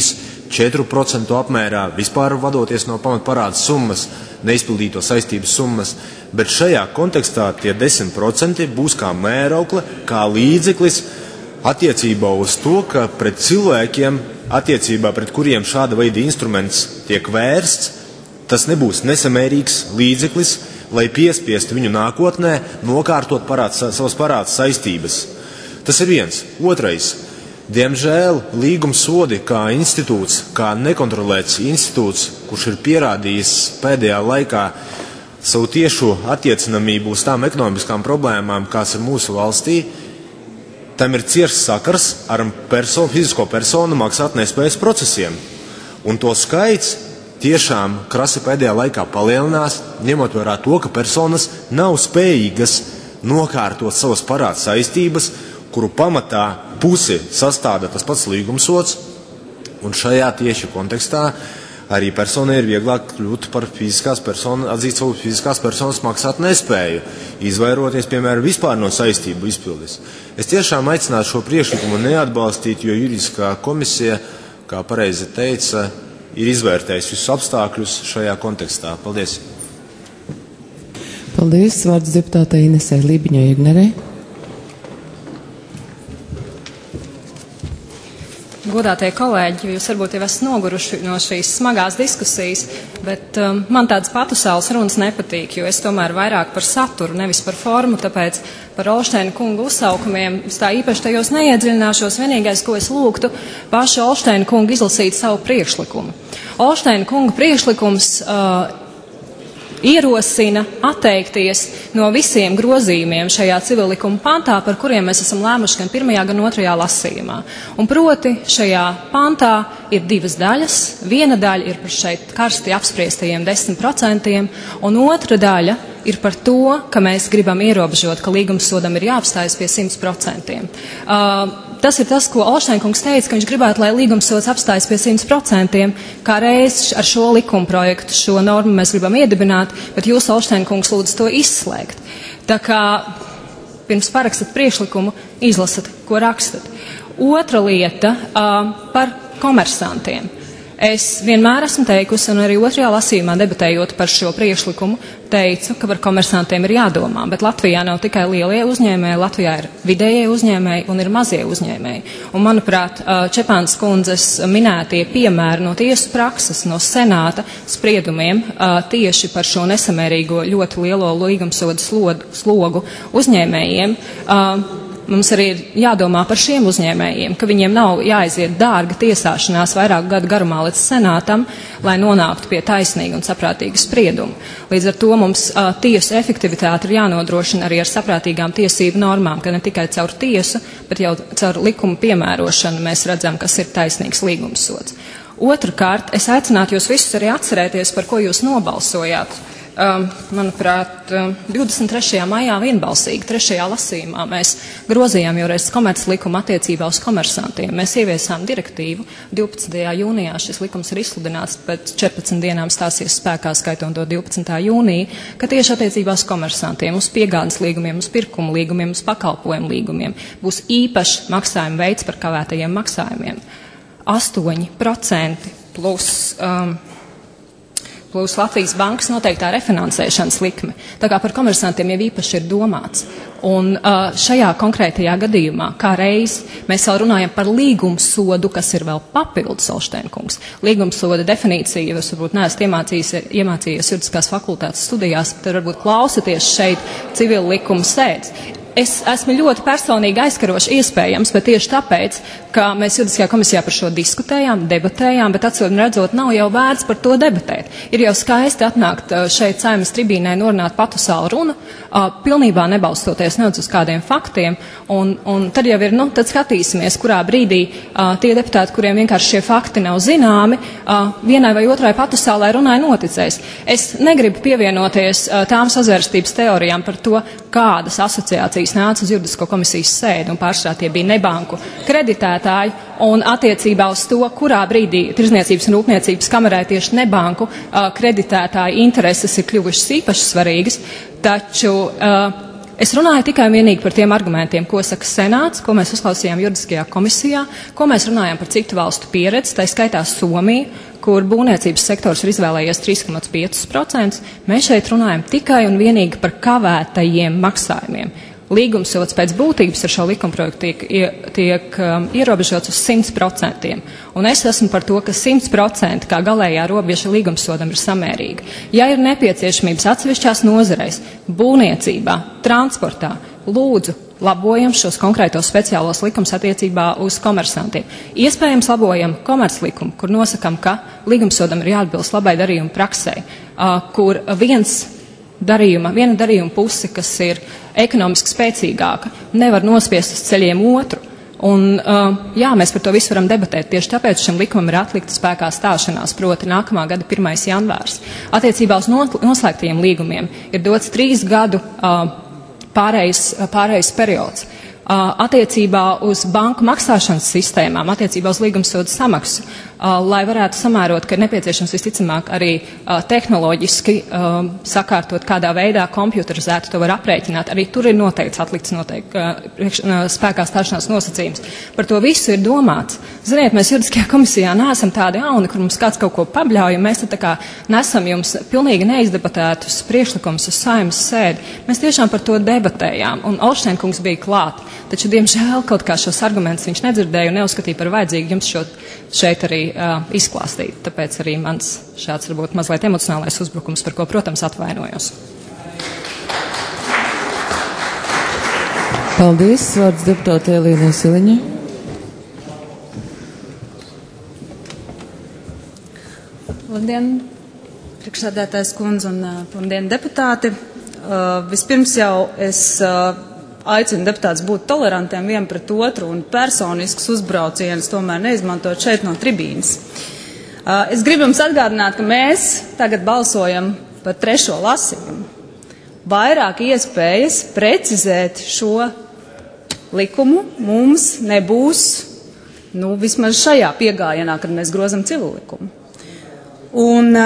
3–4% apmērā, vispār vadoties no pamatparāda summas, neizpildīto saistību summas, bet šajā kontekstā tie 10% būs kā mēraukle, kā līdzeklis attiecībā uz to, ka pret cilvēkiem, attiecībā pret kuriem šāda veida instruments tiek vērsts, tas nebūs nesamērīgs līdzeklis, lai piespiestu viņu nākotnē nokārtot savas parāda saistības. Tas ir viens. Otrais. Diemžēl līgumsodi kā institūts, kā nekontrolēts institūts, kurš ir pierādījis pēdējā laikā savu tiešu attiecinamību uz tām ekonomiskām problēmām, kas ir mūsu valstī, tam ir ciešs sakars ar fizisko personu maksātnespējas procesiem. Un to skaits tiešām krasi pēdējā laikā palielinās, ņemot vērā to, ka personas nav spējīgas nokārtot savas parāda saistības, kuru pamatā pusi sastāda tas pats līgumsods, un šajā tieši kontekstā arī personai ir vieglāk kļūt par atzīt savu fiziskās personas maksāt nespēju, izvairoties, piemēram, vispār no saistību izpildes. Es tiešām aicinātu šo priekšlikumu neatbalstīt, jo juridiskā komisija, kā pareizi teica, ir izvērtējusi visus apstākļus šajā kontekstā. Paldies! Paldies! Vārds deputātei Inesei Lībiņai Ignerei. Godātie kolēģi, jūs varbūt jau esat noguruši no šīs smagās diskusijas, bet man tādas patusālas runas nepatīk, jo es tomēr vairāk par saturu, nevis par formu, tāpēc par Olšteina kunga uzsaukumiem es tā īpaši tajos neiedziļināšos. Vienīgais, ko es lūgtu, pašu Olšteina kungu izlasīt savu priekšlikumu. Olšteina kunga priekšlikums ierosina atteikties no visiem grozījumiem šajā civillikuma pantā, par kuriem mēs esam lēmuši gan pirmajā, gan otrajā lasījumā. Un proti šajā pantā ir divas daļas. Viena daļa ir par šeit karsti apspriestajiem 10%, un otra daļa ir par to, ka mēs gribam ierobežot, ka līgumsodam ir jāapstājas pie 100%. Tas ir tas, ko Olšteina kungs teica, ka viņš gribētu, lai līgumsods apstājas pie 100%, kā reiz ar šo likumprojektu šo normu mēs gribam iedibināt, bet jūs, Olšteina kungs, lūdzu to izslēgt. Tā kā pirms parakstat priekšlikumu, izlasat, ko rakstat. Otra lieta par komersantiem. Es vienmēr esmu teikusi, un arī otrajā lasījumā debatējot par šo priekšlikumu, teicu, ka par komersantiem ir jādomā, bet Latvijā nav tikai lielie uzņēmēji, Latvijā ir vidējie uzņēmēji un ir mazie uzņēmēji. Un, manuprāt, Čepānas kundzes minētie piemēri no tiesu prakses, no senāta spriedumiem tieši par šo nesamērīgo ļoti lielo līgumsodu slogu uzņēmējiem, mums arī ir jādomā par šiem uzņēmējiem, ka viņiem nav jāaiziet dārga tiesāšanās vairāku gadu garumā līdz senātam, lai nonāktu pie taisnīga un saprātīga sprieduma. Līdz ar to mums tiesu efektivitāte ir jānodrošina arī ar saprātīgām tiesību normām, ka ne tikai caur tiesu, bet jau caur likumu piemērošanu mēs redzam, kas ir taisnīgs līgumsods. Otrakārt, es aicinātu jūs visus arī atcerēties, par ko jūs nobalsojāt. Manuprāt, 23. maijā vienbalsīgi, 3. lasījumā mēs grozījām jau reiz komerces likumu attiecībā uz komersantiem. Mēs ieviesām direktīvu, 12. jūnijā šis likums ir izsludināts, pēc 14 dienām stāsies spēkā, skaitot to 12. jūniju, ka tieši attiecībā uz komersantiem, uz piegādes līgumiem, uz pirkumu līgumiem, uz pakalpojumu līgumiem būs īpašs maksājuma veids par kavētajiem maksājumiem. 8% plus plus Latvijas bankas noteiktā refinansēšanas likme. Tā kā par komersantiem jau īpaši ir domāts. Un šajā konkrētajā gadījumā, kā reiz, mēs vēl runājam par līgumsodu, kas ir vēl papildus, Olšteinkungs. Līgumsoda definīcija, jūs varbūt neesat iemācījies juridiskās fakultātes studijās, tad varbūt klausaties šeit civila likuma sēdes. Es esmu ļoti personīgi aizkaroši iespējams, bet tieši tāpēc, ka mēs juridiskajā komisijā par šo diskutējām, debatējām, bet acīm redzot, nav jau vērts par to debatēt. Ir jau skaisti atnākt šeit Saeimas tribīnē norunāt patusālu runu, pilnībā nebalstoties ne uz kādiem faktiem, un tad jau ir, tad skatīsimies, kurā brīdī tie deputāti, kuriem vienkārši šie fakti nav zināmi, vienai vai otrai patusālai runai noticēs. Es negribu pievienoties tām sazvērstības teorijām par to, kādas asociācijas nāca uz juridisko komisijas sēdi, un pārsvarā tie bija nebanku kreditētāji, un attiecībā uz to, kurā brīdī Tirzniecības un Rūpniecības kamerē tieši nebanku kreditētāju intereses ir kļuvušas īpaši svarīgas, taču es runāju tikai un vienīgi par tiem argumentiem, ko saka Senāts, ko mēs uzklausījām juridiskajā komisijā, ko mēs runājam par citu valstu pieredzi, tā skaitā Somiju, kur būvniecības sektors ir izvēlējies 3,5%. Mēs šeit runājam tikai un vienīgi par kavētajiem maksājumiem. Līgumsods pēc būtības ar šo likumprojektu tiek ierobežots uz 100%. Un es esmu par to, ka 100% kā galējā robeža līgumsodam ir samērīga. Ja ir nepieciešamības atsevišķās nozareis, būvniecībā, transportā, lūdzu, labojam šos konkrētos speciālos likums attiecībā uz komersantiem. Iespējams labojam komerslikumu, kur nosakam, ka līgumsodam ir jāatbilst labai darījuma praksē, kur viena darījuma puse, kas ir ekonomiski spēcīgāka, nevar nospiest uz ceļiem otru. Un, mēs par to visu varam debatēt. Tieši tāpēc šim likumam ir atlikta spēkā stāšanās, proti nākamā gada 1. janvārs. Attiecībā uz noslēgtajiem līgumiem ir dots 3 gadu pārējais periods. Attiecībā uz banku maksāšanas sistēmām, attiecībā uz līgumsodu samaksu, lai varētu samērot, ka ir nepieciešams visticamāk arī tehnoloģiski sakārtot, kādā veidā kompjuterizēti to var aprēķināt. Arī tur ir noteikts atlikts spēkā stāšanās nosacījums. Par to visu ir domāts. Ziniet, mēs juridiskajā komisijā neesam tādi jauni, kur mums kāds kaut ko pabļauj, un mēs tā kā nesam jums pilnīgi neizdebatētus priekšlikumus uz Saeimas sēdi. Mēs tiešām par to debatējām, un Olšteinkungs bija klāt. Taču, diemžēl, kaut kā šos argumentus viņš nedzirdēja un neuzskatīja par vajadzīgu jums šeit arī izklāstīt. Tāpēc arī mans šāds varbūt mazliet emocionālais uzbrukums, par ko, protams, atvainojos. Paldies. Vārds deputāte Elīnai Siliņai. Labdien, priekšsēdētājs kundze un labdien, deputāti. Vispirms jau es aicinu deputātus būt tolerantiem vien pret otru un personisks uzbrauciens tomēr neizmantot šeit no tribīnes. Es gribu jums atgādināt, ka mēs tagad balsojam par 3. lasījumu. Vairāk iespējas precizēt šo likumu mums nebūs, vismaz šajā piegājienā, kad mēs grozam civillikumu. Un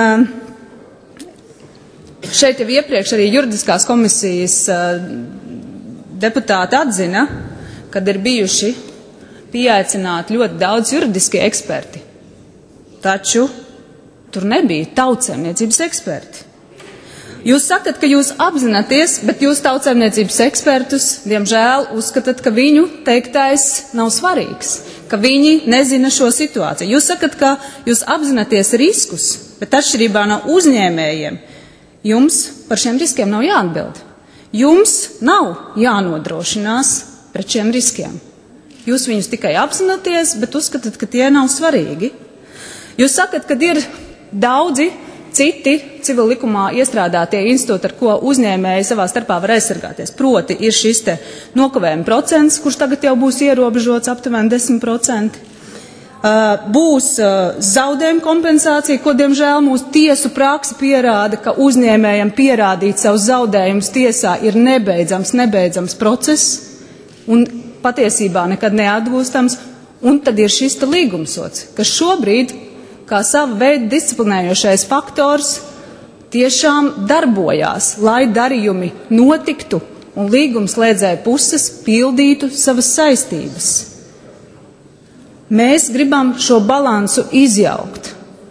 šeit jau iepriekš arī juridiskās komisijas deputāti atzina, kad ir bijuši pieaicināti ļoti daudz juridiskie eksperti. Taču tur nebija tautsēmniecības eksperti. Jūs sakat, ka jūs apzināties, bet jūs tautsēmniecības ekspertus, diemžēl, uzskatāt, ka viņu teiktais nav svarīgs, ka viņi nezina šo situāciju. Jūs sakat, ka jūs apzināties riskus, bet atšķirībā no uzņēmējiem jums par šiem riskiem nav jāatbild. Jums nav jānodrošinās pret šiem riskiem. Jūs viņus tikai apzināties, bet uzskatāt, ka tie nav svarīgi. Jūs sakat, ka ir daudzi citi civil likumā iestrādātie institūti, ar ko uzņēmēji savā starpā var aizsargāties. Proti ir šis te nokavējuma procents, kurš tagad jau būs ierobežots aptuveni 10%. Būs zaudējuma kompensācija, ko, diemžēl, mūsu tiesu praksa pierāda, ka uzņēmējiem pierādīt savus zaudējumus tiesā ir nebeidzams process un patiesībā nekad neatgūstams. Un tad ir šis līgumsods, kas šobrīd, kā sava veida disciplinējošais faktors, tiešām darbojās, lai darījumi notiktu un līgumslēdzēju puses pildītu savas saistības. Mēs gribam šo balansu izjaukt,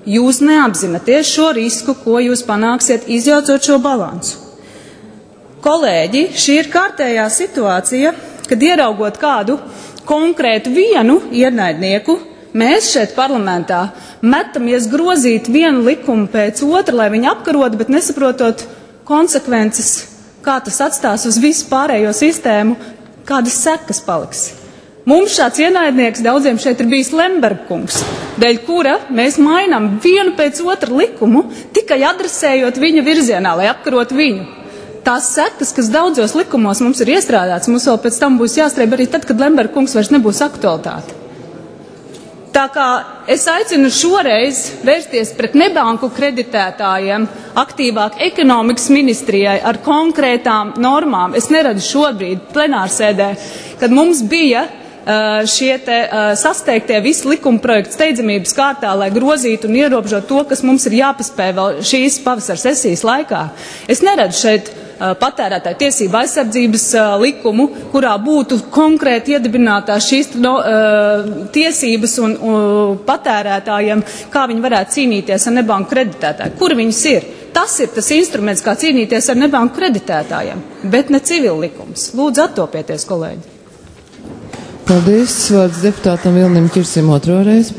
jūs neapzināties šo risku, ko jūs panāksiet, izjaucot šo balansu. Kolēģi, šī ir kārtējā situācija, kad ieraugot kādu konkrētu vienu ienaidnieku, mēs šeit parlamentā metamies grozīt vienu likumu pēc otra, lai viņu apkarotu, bet nesaprotot konsekvences, kā tas atstās uz visu pārējo sistēmu, kādas sekas paliks. Mums šāds ienaidnieks daudziem šeit ir bijis Lemberga-kungs, dēļ kura mēs mainām vienu pēc otra likumu, tikai adresējot viņa virzienā, lai apkarotu viņu. Tās sekas, kas daudzos likumos mums ir iestrādāts, mums vēl pēc tam būs jāstrēb arī tad, kad Lemberga-kungs vairs nebūs aktualitāte. Tā kā es aicinu šoreiz vērsties pret nebanku kreditētājiem, aktīvāk ekonomikas ministrijai ar konkrētām normām. Es neredzu šobrīd plenārsēdē, kad mums bija šie sasteigtie visi likuma projekti steidzamības kārtā, lai grozītu un ierobežot to, kas mums ir jāpaspēj vēl šīs pavasara sesijas laikā. Es neredzu šeit patērētāju tiesību aizsardzības likumu, kurā būtu konkrēti iedibinātās šīs tiesības un patērētājiem, kā viņi varētu cīnīties ar nebanku kreditētāju. Kur viņas ir? Tas ir tas instruments, kā cīnīties ar nebanku kreditētājiem, bet ne civil likums. Lūdzu, attopieties, kolēģi. Paldies. Vārds deputātam Vilnim Ķirsim otro reizi.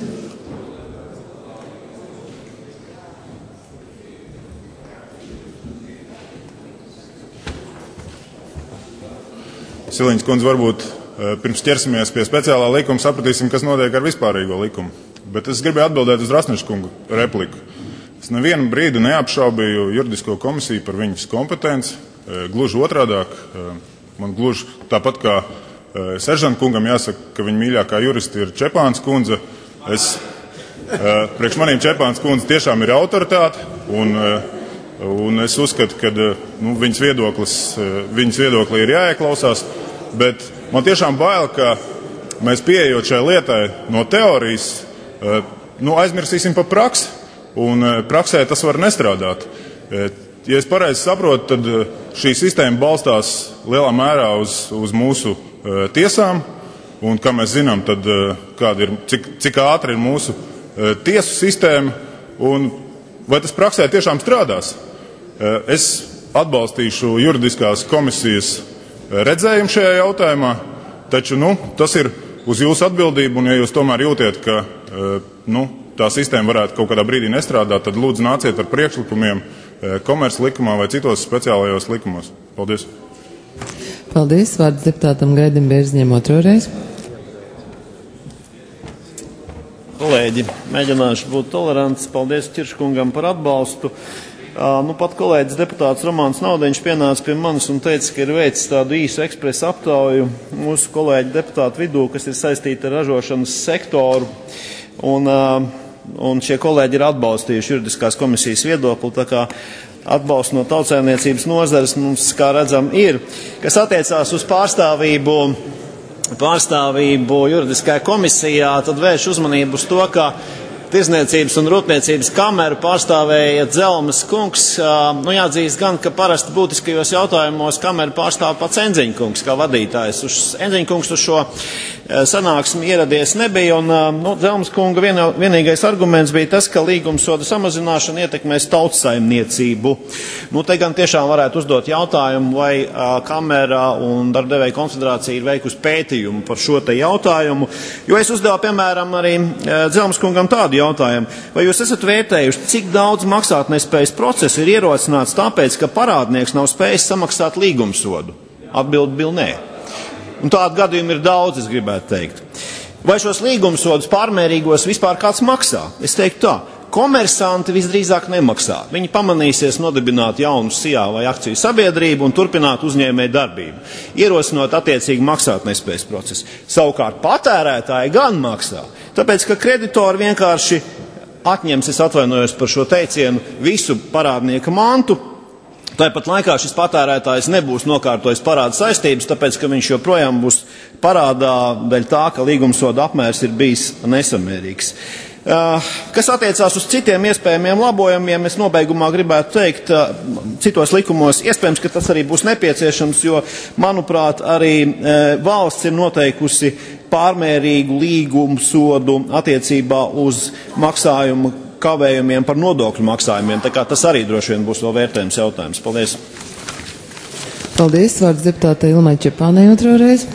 Siliņas kundze, varbūt pirms ķersimies pie speciālā likuma, sapratīsim, kas notiek ar vispārīgo likumu. Bet es gribēju atbildēt uz Rasneša kunga repliku. Es nevienu brīdi neapšaubīju juridisko komisiju par viņas kompetenci. Gluži otrādāk, man gluži tāpat kā seržanta kungam jāsaka, ka viņa mīļākā jurista ir Čepāns kundze. Priekš manīm Čepāns kundze tiešām ir autoritāte, un es uzskatu, ka viņas viedoklī ir jāieklausās, bet man tiešām bail, ka mēs pieejot šai lietai no teorijas, aizmirsīsim par praksi, un praksē tas var nestrādāt. Ja es pareizi saprotu, tad šī sistēma balstās lielā mērā uz mūsu tiesām, un kā mēs zinām, tad cik ātri ir mūsu tiesu sistēma, un vai tas praksē tiešām strādās. Es atbalstīšu juridiskās komisijas redzējumu šajā jautājumā, taču tas ir uz jūsu atbildību, un ja jūs tomēr jūtiet, ka tā sistēma varētu kaut kādā brīdī nestrādāt, tad lūdzu nāciet ar priekšlikumiem komerces likumā vai citos speciālajos likumos. Paldies. Paldies. Vārds deputātam Gaidim Bērziņam otro reizi. Kolēģi, mēģināšu būt tolerants. Paldies Ķirškungam par atbalstu. Pat kolēģis deputāts Romāns Naudeņš pienāca pie manis un teica, ka ir veicis tādu īsu ekspresu aptauju mūsu kolēģi deputātu vidū, kas ir saistīti ar ražošanas sektoru. Un šie kolēģi ir atbalstījuši juridiskās komisijas viedokli, tā kā atbalsts no tautsēmniecības nozares mums, kā redzam, ir. Kas attiecās uz pārstāvību juridiskajā komisijā, tad vērš uzmanību uz to, ka Tirzniecības un rūpniecības kameru pārstāvēja Dzelmes kungs. Jāatzīst gan, ka parasti būtiskajos jautājumos kameru pārstāv pats Enziņa kungs kā vadītājs. Enziņa kungs uz šo sanāksmi ieradies nebija, un Dzelmes kunga vienīgais arguments bija tas, ka līgumsoda samazināšana ietekmēs tautsaimniecību. Te gan tiešām varētu uzdot jautājumu, vai kamera un darbdevēja konfederācija ir veikusi pētījumu par šo te jautājumu, jo es uzdevu, piemēram, arī Dzelmes kungam tādu jautājumu. Vai jūs esat vērtējuši, cik daudz maksātnespējas procesu ir ierosināts tāpēc, ka parādnieks nav spējis samaksāt līgumsodu? Atbildi bija nē. Un tādu gadījumu ir daudz, es gribētu teikt. Vai šos līgumsodus pārmērīgos vispār kāds maksā? Es teiktu tā. Komersanti visdrīzāk nemaksā. Viņi pamanīsies nodibināt jaunu SIA vai akciju sabiedrību un turpināt uzņēmēju darbību, ierosinot attiecīgi maksātnespējas procesu. Savukārt patērētāji gan maksā, tāpēc, ka kreditori vienkārši atņems, es atvainojos par šo teicienu, visu parādnieka mantu. Tāpat laikā šis patērētājs nebūs nokārtojis parāda saistības, tāpēc, ka viņš joprojām būs parādā dēļ tā, ka līgumsoda apmērs ir bijis nesamērīgs. Kas attiecās uz citiem iespējamiem labojumiem, es nobeigumā gribētu teikt, citos likumos, iespējams, ka tas arī būs nepieciešams, jo, manuprāt, arī valsts ir noteikusi pārmērīgu līgumsodu attiecībā uz maksājumu kavējumiem par nodokļu maksājumiem. Tā kā tas arī droši vien būs vēl vērtējums jautājums. Paldies. Paldies. Vārds deputātei Ilmai Čepānei otro reizi.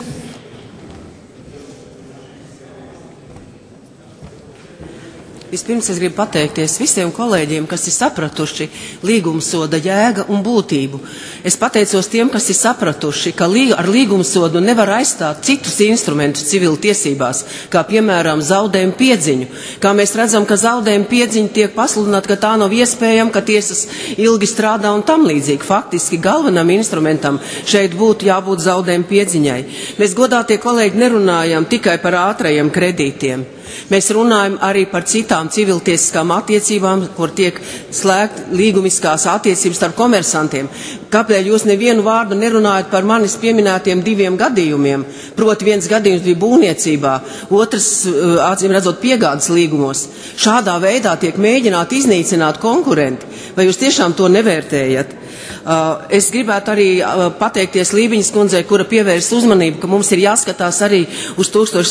Vispirms es gribu pateikties visiem kolēģiem, kas ir sapratuši līgumsoda jēga un būtību. Es pateicos tiem, kas ir sapratuši, ka ar līgumsodu nevar aizstāt citus instrumentus civil tiesībās, kā piemēram zaudējumu piedziņu. Kā mēs redzam, ka zaudējumu piedziņa tiek pasludināta, ka tā nav iespējama, ka tiesas ilgi strādā un tam līdzīgi. Faktiski galvenam instrumentam šeit būtu jābūt zaudējumu piedziņai. Mēs, godātie kolēģi, nerunājam tikai par ātrajiem kredītiem. Mēs runājam arī par citām civiltiesiskām attiecībām, kur tiek slēgt līgumiskās attiecības starp komersantiem. Kāpēc jūs nevienu vārdu nerunājat par manis pieminētiem 2 gadījumiem? Proti viens gadījums bija būvniecībā, otrs, acīm redzot, piegādes līgumos. Šādā veidā tiek mēģināt iznīcināt konkurenti. Vai jūs tiešām to nevērtējat? Es gribētu arī pateikties Lībiņas kundzei, kura pievērs uzmanību, ka mums ir jāskatās arī uz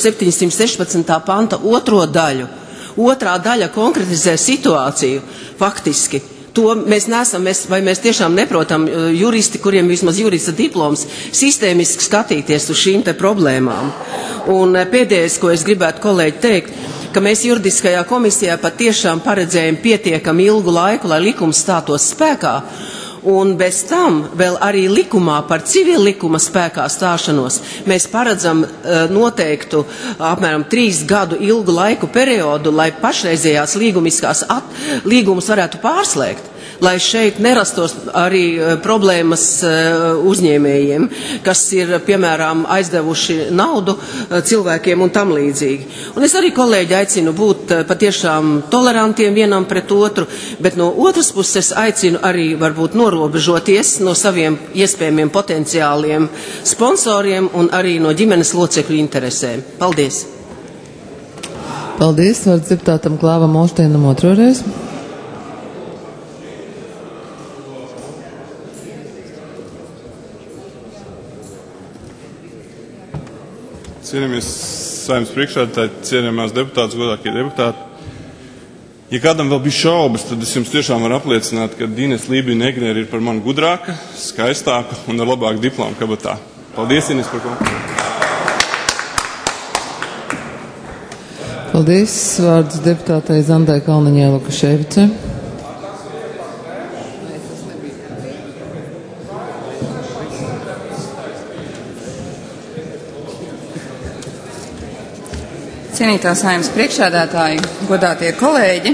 1716. panta 2. daļu. 2. daļa konkretizē situāciju faktiski. To mēs nesam, vai mēs tiešām neprotam juristi, kuriem vismaz jurista diploms, sistēmiski skatīties uz šīm te problēmām. Un pēdējais, ko es gribētu kolēģi teikt, ka mēs juridiskajā komisijā patiešām paredzējam pietiekami ilgu laiku, lai likums stātos spēkā. Un bez tam vēl arī likumā par civil likuma spēkā stāšanos mēs paredzam noteiktu apmēram 3 gadu ilgu laiku periodu, lai pašreizējās līgumus varētu pārslēgt, lai šeit nerastos arī problēmas uzņēmējiem, kas ir, piemēram, aizdevuši naudu cilvēkiem un tam līdzīgi. Un es arī kolēģi aicinu būt patiešām tolerantiem vienam pret otru, bet no otras puses aicinu arī varbūt norobežoties no saviem iespējamiem potenciāliem sponsoriem un arī no ģimenes locekļu interesēm. Paldies! Paldies! Vārds deputātam Klāvam Olšteinam otro reizi. Cienījamies Saeimas priekšsēdētāji, cienījamās deputātas, godākie deputāti. Ja kādam vēl bija šaubas, tad es jums tiešām varu apliecināt, ka Ines Lībija Egnere ir par mani gudrāka, skaistāka un ar labāku diplomu kabatā. Paldies, Ines, par ko. Paldies. Vārds deputātai Zandai Kalniņai Lukaševicai. Cienītā Saeimas priekšsēdētāji, godātie kolēģi,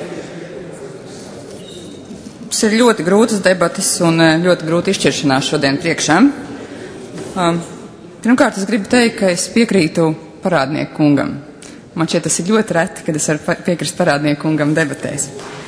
tas ir ļoti grūtas debatas un ļoti grūta izšķiršanās šodien priekšā. Pirmkārt, es gribu teikt, ka es piekrītu parādnieku kungam. Man šķiet, tas ir ļoti reti, kad es varu piekrist parādnieku kungam debatēs.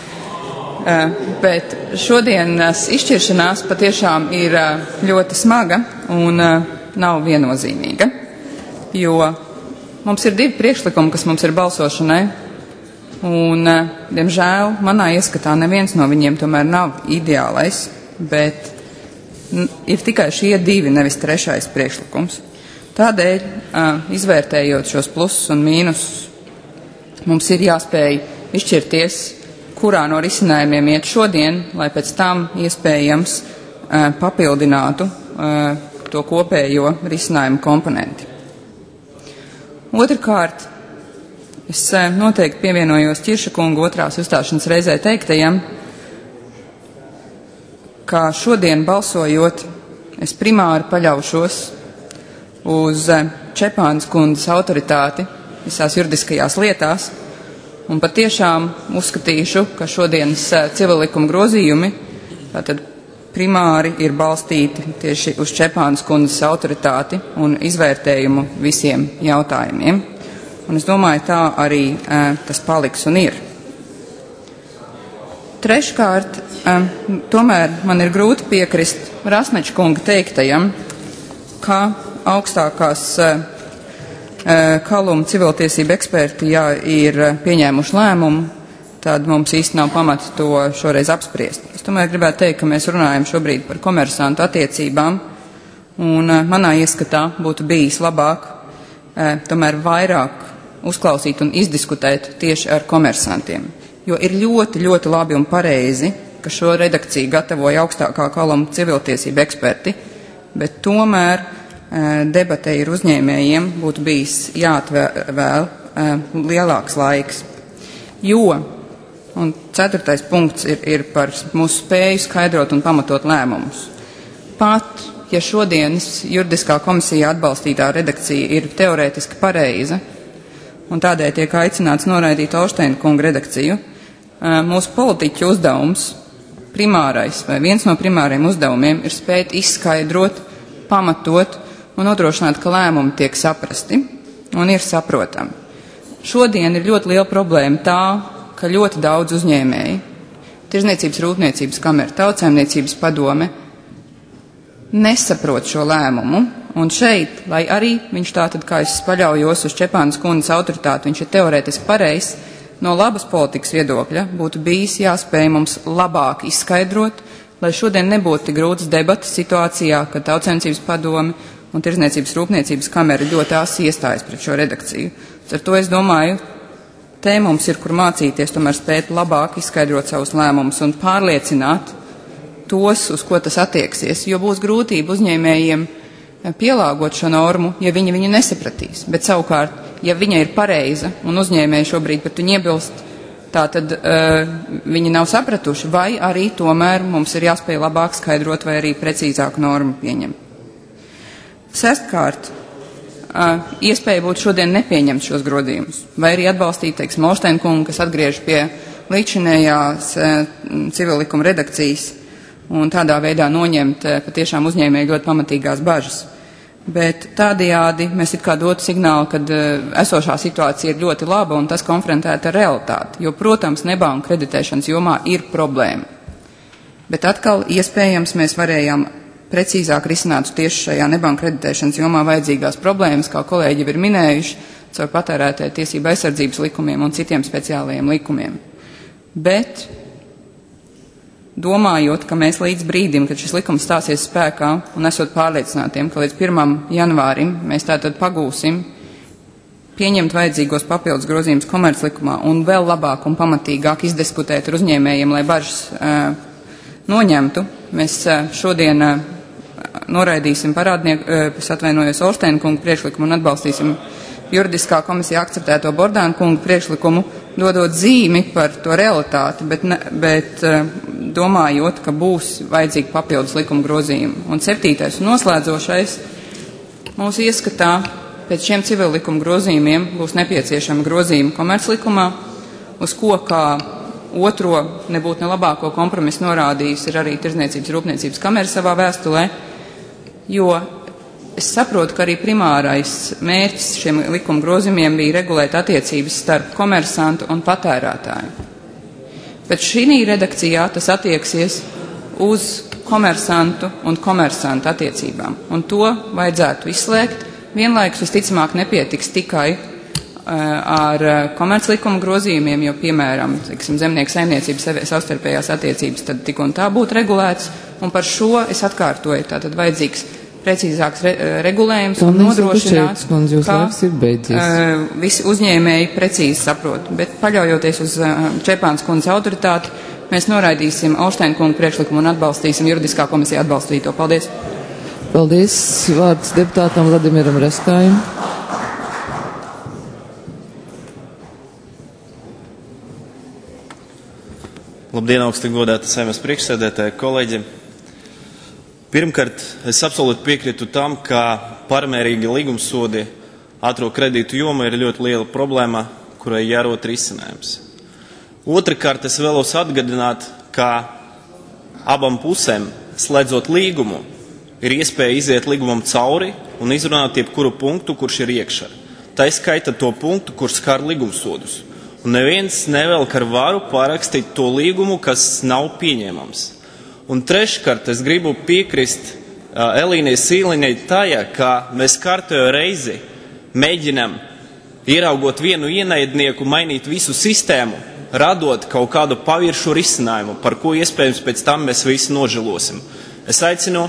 Bet šodienas izšķiršanās patiešām ir ļoti smaga un nav viennozīmīga, jo mums ir 2 priekšlikumi, kas mums ir balsošanai, un, diemžēl, manā ieskatā neviens no viņiem tomēr nav ideālais, bet ir tikai šie 2, nevis 3. priekšlikums. Tādēļ, izvērtējot šos plusus un mīnusus, mums ir jāspēj izšķirties, kurā no risinājumiem iet šodien, lai pēc tam iespējams papildinātu to kopējo risinājumu komponenti. Otrkārt, es noteikti pievienojos Ķirša kunga 2. uzstāšanas reizē teiktajam, ka šodien balsojot, es primāri paļaušos uz Čepānas kundzes autoritāti visās juridiskajās lietās, un patiešām uzskatīšu, ka šodienas civillikuma grozījumi tātad primāri ir balstīti tieši uz Čepānas kundzes autoritāti un izvērtējumu visiem jautājumiem. Un es domāju, tā arī tas paliks un ir. Treškārt, tomēr man ir grūti piekrist Rasneča kunga teiktajam, ka augstākās Kaluma civiltiesība eksperti, ja ir pieņēmuši lēmumu, tad mums īsti nav pamata to šoreiz apspriest. Es tomēr gribētu teikt, ka mēs runājam šobrīd par komersantu attiecībām, un manā ieskatā būtu bijis labāk tomēr vairāk uzklausīt un izdiskutēt tieši ar komersantiem. jo ir ļoti, ļoti labi un pareizi, ka šo redakciju gatavoja augstākā kaluma civiltiesība eksperti, bet tomēr debatei ar uzņēmējiem būtu bijis jāatvēl lielāks laiks. Jo, un 4. punkts ir par mūsu spēju skaidrot un pamatot lēmumus. Pat, ja šodienas juridiskā komisija atbalstītā redakcija ir teorētiski pareiza, un tādēļ tiek aicināts noraidīt Olšteina kunga redakciju, mūsu politiķu uzdevums, primārais vai viens no primāriem uzdevumiem ir spēt izskaidrot, pamatot un nodrošināt, ka lēmumi tiek saprasti un ir saprotami. Šodien ir ļoti liela problēma tā, ka ļoti daudz uzņēmēji, Tirzniecības rūpniecības kamera, Tautsaimniecības padome, nesaprot šo lēmumu, un šeit, lai arī viņš tātad, kā es paļaujos uz Čepānas kundzes autoritāti, viņš ir teorētiski pareizs, no labas politikas viedokļa būtu bijis jāspēj mums labāk izskaidrot, lai šodien nebūtu tik grūtas debatas situācijā, kad Tautsaimniecības padome un Tirzniecības rūpniecības kamera ļoti āsi iestājas pret šo redakciju. Ar to es domāju, te mums ir, kur mācīties, tomēr spēt labāk izskaidrot savus lēmumus un pārliecināt tos, uz ko tas attieksies, jo būs grūtība uzņēmējiem pielāgot šo normu, ja viņi viņu nesapratīs. Bet savukārt, ja viņa ir pareiza un uzņēmēji šobrīd pat viņu iebilst, tā tad viņi nav sapratuši, vai arī tomēr mums ir jāspēj labāk skaidrot vai arī precīzāku normu pieņemt. Sestkārt, iespēja būtu šodien nepieņemt šos grozījumus, vai arī atbalstīt, teiksim, Olšteina kungu, kas atgriež pie līdzinējās civillikuma redakcijas un tādā veidā noņemt patiešām uzņēmēji ļoti pamatīgās bažas. Bet tādējādi mēs it kā dotu signālu, ka esošā situācija ir ļoti laba un tas konfrontēta ar realitāti, jo, protams, nebanku kreditēšanas jomā ir problēma. Bet atkal iespējams mēs varējām precīzāk risināt tieši šajā nebanku kreditēšanas jomā vajadzīgās problēmas, kā kolēģi ir minējuši, caur patērētāju tiesību aizsardzības likumiem un citiem speciālajiem likumiem. Bet domājot, ka mēs līdz brīdim, kad šis likums stāsies spēkā un esot pārliecinātiem, ka līdz 1. janvārim mēs tātad pagūsim pieņemt vajadzīgos papildus grozījumus komerclikumā un vēl labāk un pamatīgāk izdiskutēt ar uzņēmējiem, lai bažas noņemtu, mēs šodien noraidīsim Olšteina kunga priekšlikumu un atbalstīsim juridiskā komisija akceptēto Bordāna kunga priekšlikumu, dodot zīmi par to realitāti, bet domājot, ka būs vajadzīgi papildus likuma grozījumi. Un 7. un noslēdzošais, mūsu ieskatā pēc šiem civil likuma grozījumiem būs nepieciešama grozījuma komerclikumā, uz ko kā otro nebūtu ne labāko kompromisu norādījis ir arī Tirzniecības rūpniecības kamera savā vēstulē, jo es saprotu, ka arī primārais mērķis šiem likuma grozījumiem bija regulēt attiecības starp komersantu un patērētāju. Bet šī redakcijā tas attieksies uz komersantu un komersantu attiecībām, un to vajadzētu izslēgt. Vienlaikus visticamāk nepietiks tikai ar komerclikuma grozījumiem, jo, piemēram, zemnieku saimniecības savstarpējās attiecības tad tik un tā būtu regulēts, un par šo es atkārtoju, tātad vajadzīgs precīzāks regulējums un nodrošināt, ka visi uzņēmēji precīzi saprot. Bet paļaujoties uz Čepānas kundzes autoritāti, mēs noraidīsim Olšteina kunga priekšlikumu un atbalstīsim juridiskā komisija atbalstīto. Paldies! Paldies! Vārds deputātam Vladimiram Reskājam. Labdien, augsti godāti Saeimas priekšsēdētāji, kolēģi! Pirmkārt, es absolūti piekrītu tam, ka pārmērīgi līgumsodi ātro kredītu jomā ir ļoti liela problēma, kurai jārod risinājums. Otrakārt, es vēlos atgādināt, ka abām pusēm, slēdzot līgumu, ir iespēja iziet līgumam cauri un izrunāt jebkuru punktu, kurš ir iekšā. Tā izskaita to punktu, kurš skar līgumsodus. Un neviens nevelk ar varu parakstīt to līgumu, kas nav pieņemams. Un treškārt, es gribu piekrist Elīnai Sīliņai tajā, ka mēs kārtējo reizi mēģinam, ieraugot vienu ienaidnieku, mainīt visu sistēmu, radot kaut kādu paviršu risinājumu, par ko iespējams pēc tam mēs visi nožēlosim. Es aicinu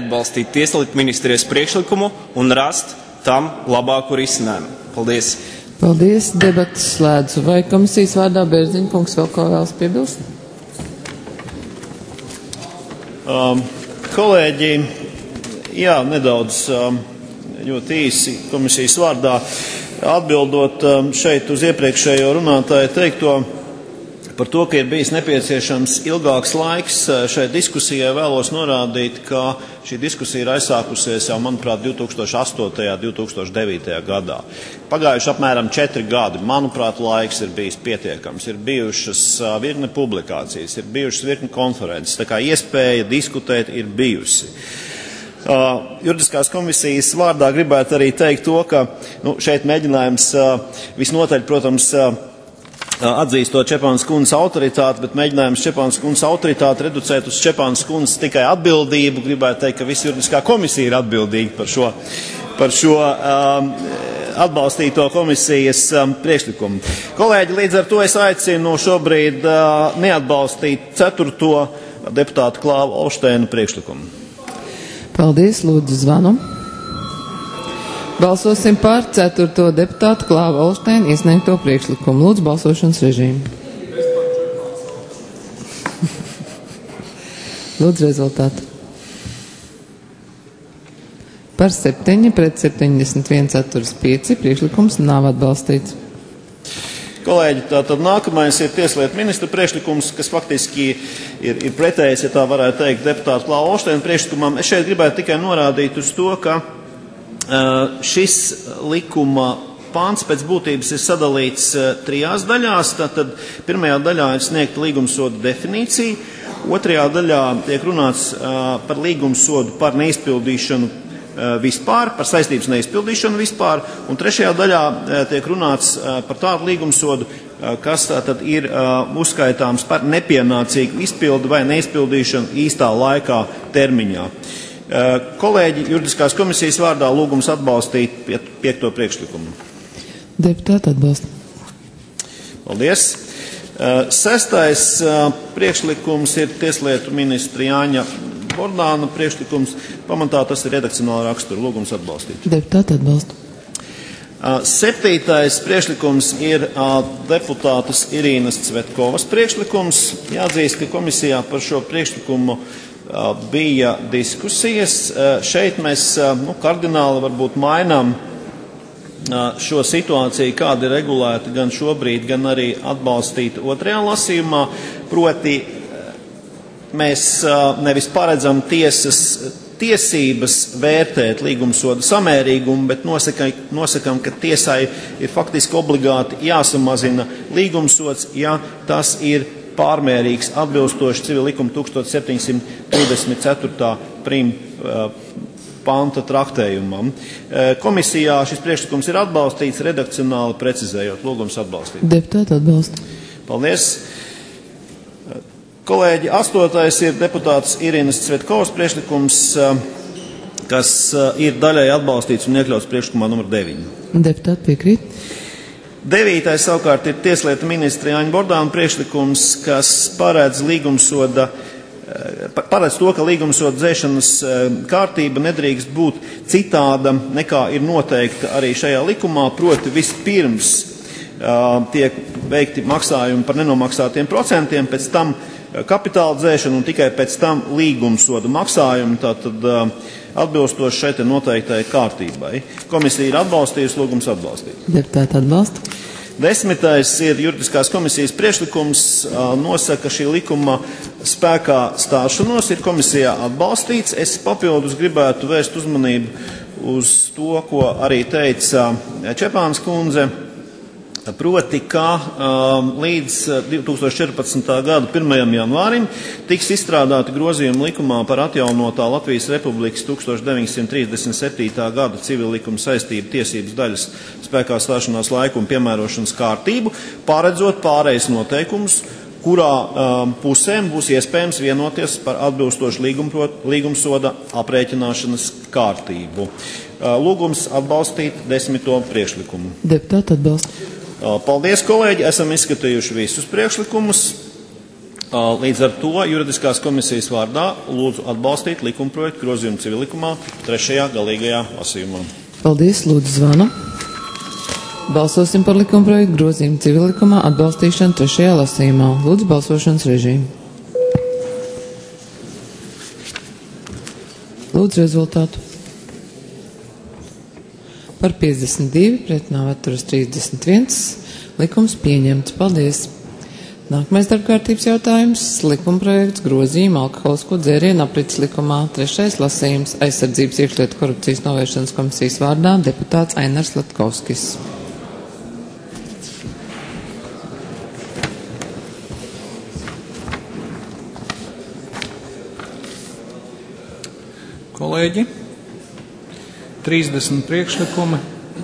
neatbalstīt Tieslietu ministrijas priekšlikumu un rast tam labāku risinājumu. Paldies! Paldies, debatas slēdzu. Vai komisijas vārdā Bērziņa kungs vēl ko vēlas piebilst? Kolēģi, jā, nedaudz ļoti īsi komisijas vārdā atbildot šeit uz iepriekšējo runātāju teikto par to, ka ir bijis nepieciešams ilgāks laiks šai diskusijai, vēlos norādīt, ka šī diskusija ir aizsākusies jau, manuprāt, 2008. un 2009. gadā. Pagājuši apmēram 4 gadi, manuprāt, laiks ir bijis pietiekams. Ir bijušas virkne publikācijas, ir bijušas virkne konferences, tā kā iespēja diskutēt ir bijusi. Juridiskās komisijas vārdā gribētu arī teikt to, ka šeit mēģinājums visnotaļ, protams, atzīstot Čepānas kundzes autoritāti, bet mēģinājums Čepānas kundzes autoritāti reducēt uz Čepānas kundzes tikai atbildību, gribētu teikt, ka visa juridiskā komisija ir atbildīga par šo atbalstīto komisijas priekšlikumu. Kolēģi, līdz ar to es aicinu šobrīd neatbalstīt 4. deputātu Klāvu Olšteinu priekšlikumu. Paldies, lūdzu zvanu. Balsosim par 4. deputātu Klāvu Olšteinu iesniegto priekšlikumu. Lūdzu, balsošanas režīmu. Lūdzu, rezultātu. Par 7 pret 71 atturas 5 priekšlikums nav atbalstīts. Kolēģi, tātad nākamais ir tieslietu ministra priekšlikums, kas faktiski ir pretējs, ja tā varētu teikt, deputātu Klāvu Olšteinu priekšlikumam. Es šeit gribētu tikai norādīt uz to, ka šis likuma pāns pēc būtības ir sadalīts 3 daļās. Tātad pirmajā daļā ir sniegta līgumsoda definīcija, otrajā daļā tiek runāts par līgumsodu par neizpildīšanu vispār, par saistības neizpildīšanu vispār, un trešajā daļā tiek runāts par tādu līgumsodu, kas tātad ir uzskaitāms par nepienācīgu izpildu vai neizpildīšanu īstā laikā termiņā. Kolēģi, juridiskās komisijas vārdā lūgums atbalstīt 5. priekšlikumu. Deputāti atbalsta. Paldies. 6. priekšlikums ir tieslietu ministra Jāņa Bordāna priekšlikums. Pamatā tas ir redakcionāla rakstura. Lūgums atbalstīt. Deputāti atbalsta. 7. priekšlikums ir deputātas Irīnas Cvetkovas priekšlikums. Jāatzīst, ka komisijā par šo priekšlikumu bija diskusijas. Šeit mēs kardināli varbūt mainām šo situāciju, kāda ir regulēta gan šobrīd, gan arī atbalstīta 2. lasījumā. Proti, mēs nevis paredzam tiesības vērtēt līgumsoda samērīgumu, bet nosakam, ka tiesai ir faktiski obligāti jāsamazina līgumsods, ja tas ir pārmērīgs atbilstoši civil likuma 1724. prim panta traktējumam. Komisijā šis priekšlikums ir atbalstīts, redakcionāli precizējot. Lūgums atbalstīt. Deputāti atbalsta. Paldies. Kolēģi, 8. ir deputāts Irīnas Cvetkovas priekšlikums, kas ir daļai atbalstīts un iekļauts priekšlikumā numur 9. Deputāti piekrīt. 9. savukārt ir tieslietu ministra Jāņa Bordāna priekšlikums, kas paredz to, ka līgumsoda dzēšanas kārtība nedrīkst būt citāda nekā ir noteikta arī šajā likumā, proti vispirms tiek veikti maksājumi par nenomaksātiem procentiem, pēc tam kapitāla dzēšana un tikai pēc tam līgumsoda maksājumi, tātad atbilstoši šeit noteiktai kārtībai. Komisija ir atbalstījusi, lūgums atbalstīt. Deputāti atbalsta. 10. ir juridiskās komisijas priekšlikums, nosaka šī likuma spēkā stāšanos, ir komisijā atbalstīts. Es papildus gribētu vērst uzmanību uz to, ko arī teica Čepānas kundze, proti, ka līdz 2014. gada 1. janvārim tiks izstrādāti grozījumi likumā par atjaunotā Latvijas Republikas 1937. gada civil likuma saistību tiesības daļas spēkā stāšanās laiku un piemērošanas kārtību, paredzot pārejas noteikumus, kurā pusēm būs iespējams vienoties par atbilstošu līgumsoda aprēķināšanas kārtību. Lūgums atbalstīt 10. priekšlikumu. Deputāti atbalsta. Paldies, kolēģi! Esam izskatījuši visus priekšlikumus. Līdz ar to juridiskās komisijas vārdā lūdzu atbalstīt likumprojektu grozījumu civilikumā 3. galīgajā lasījumā. Paldies, lūdzu zvanu. Balsosim par likumprojektu grozījumu civillikumā atbalstīšanu 3. lasījumā. Lūdzu, balsošanas režīmu. Lūdzu, rezultātu. Par 52, pret nav atturas 31. Likums pieņemts. Paldies. Nākamais darbkārtības jautājums - likumprojekts grozījumu alkoholisko dzērienu aprits likumā 3. lasījums aizsardzības iekšlietu korupcijas novēršanas komisijas vārdā deputāts Ainars Latkovskis. Kolēģi, 30 priekšlikumi.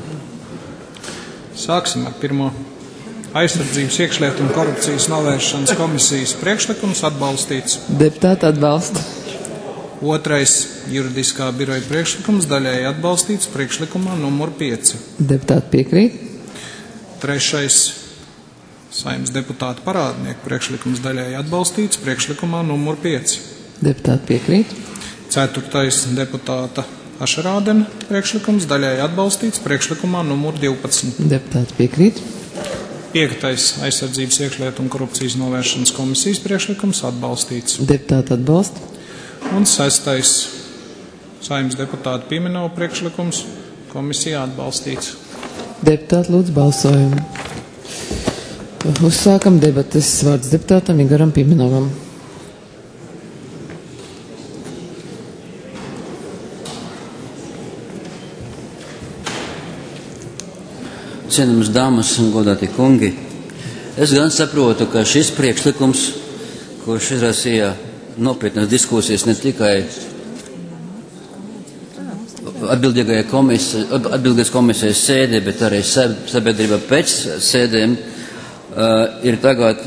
Sāksim ar pirmo. Aizsardzības iekšlietu un korupcijas novēršanas komisijas priekšlikums atbalstīts. Deputāti atbalsta. Otrais juridiskā biroja priekšlikums daļēji atbalstīts priekšlikumā numur 5. Deputāti piekrīt. Trešais Saeimas deputāta parādnieku priekšlikums daļēji atbalstīts priekšlikumā numur 5. Deputāti piekrīt. Ceturtais deputāta Ašerādena priekšlikums daļēji atbalstīts priekšlikumā numur 12. Deputāti piekrīt. Piektais aizsardzības iekšlietu un korupcijas novēršanas komisijas priekšlikums atbalstīts. Deputāti atbalsta. Un sestais Saeimas deputāta Pimenova priekšlikums komisijā atbalstīts. Deputāti lūdzu balsojumu. Uzsākam debates. Vārds deputātam Igoram Pimenovam. Cienījamas dāmas un godātie kungi, es gan saprotu, ka šis priekšlikums, kurš izraisīja nopietnas diskusijas ne tikai atbildīgās komisijas sēdē, bet arī sabiedrība pēc sēdēm, ir tagad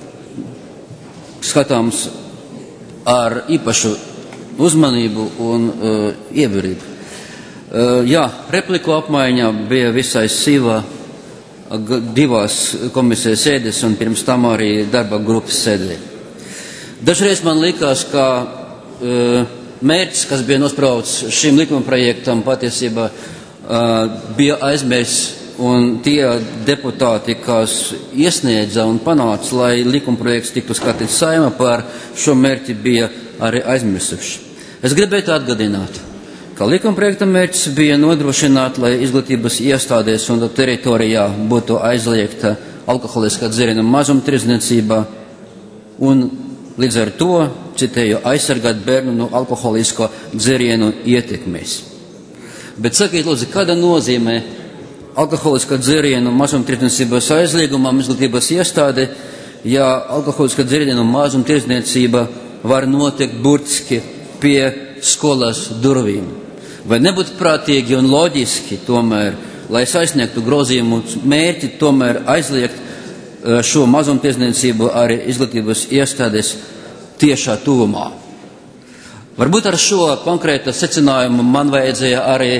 skatāms ar īpašu uzmanību un ievērību. Jā, repliku apmaiņa bija visai sīva divās komisijas sēdes un pirms tam arī darba grupas sēdē. Dažreiz man likās, ka mērķis, kas bija nosprauts šim likuma projektam, patiesībā bija aizmirsts, un tie deputāti, kas iesniedza un panāca, lai likuma projekts tiktu skatīts Saeimā, par šo mērķi bija arī aizmirsuši. Es gribētu atgādināt, ka likumprojekta mērķis bija nodrošināt, lai izglītības iestādēs un teritorijā būtu aizliegta alkoholiskā dzērienu mazumtirdzniecība un līdz ar to, citēju, aizsargāt bērnu no alkoholisko dzērienu ietekmēs. Bet sakiet, lūdzu, kāda nozīmē alkoholiskā dzērienu mazumtirdzniecības aizliegumam izglītības iestādē, ja alkoholiskā dzērienu mazumtirdzniecība var notikt burtiski pie skolas durvīm? Vai nebūtu prātīgi un loģiski tomēr, lai sasniegtu grozījumu mērķi, tomēr aizliegt šo mazumtirdzniecību arī izglītības iestādes tiešā tuvumā? Varbūt ar šo konkrētu secinājumu man vajadzēja arī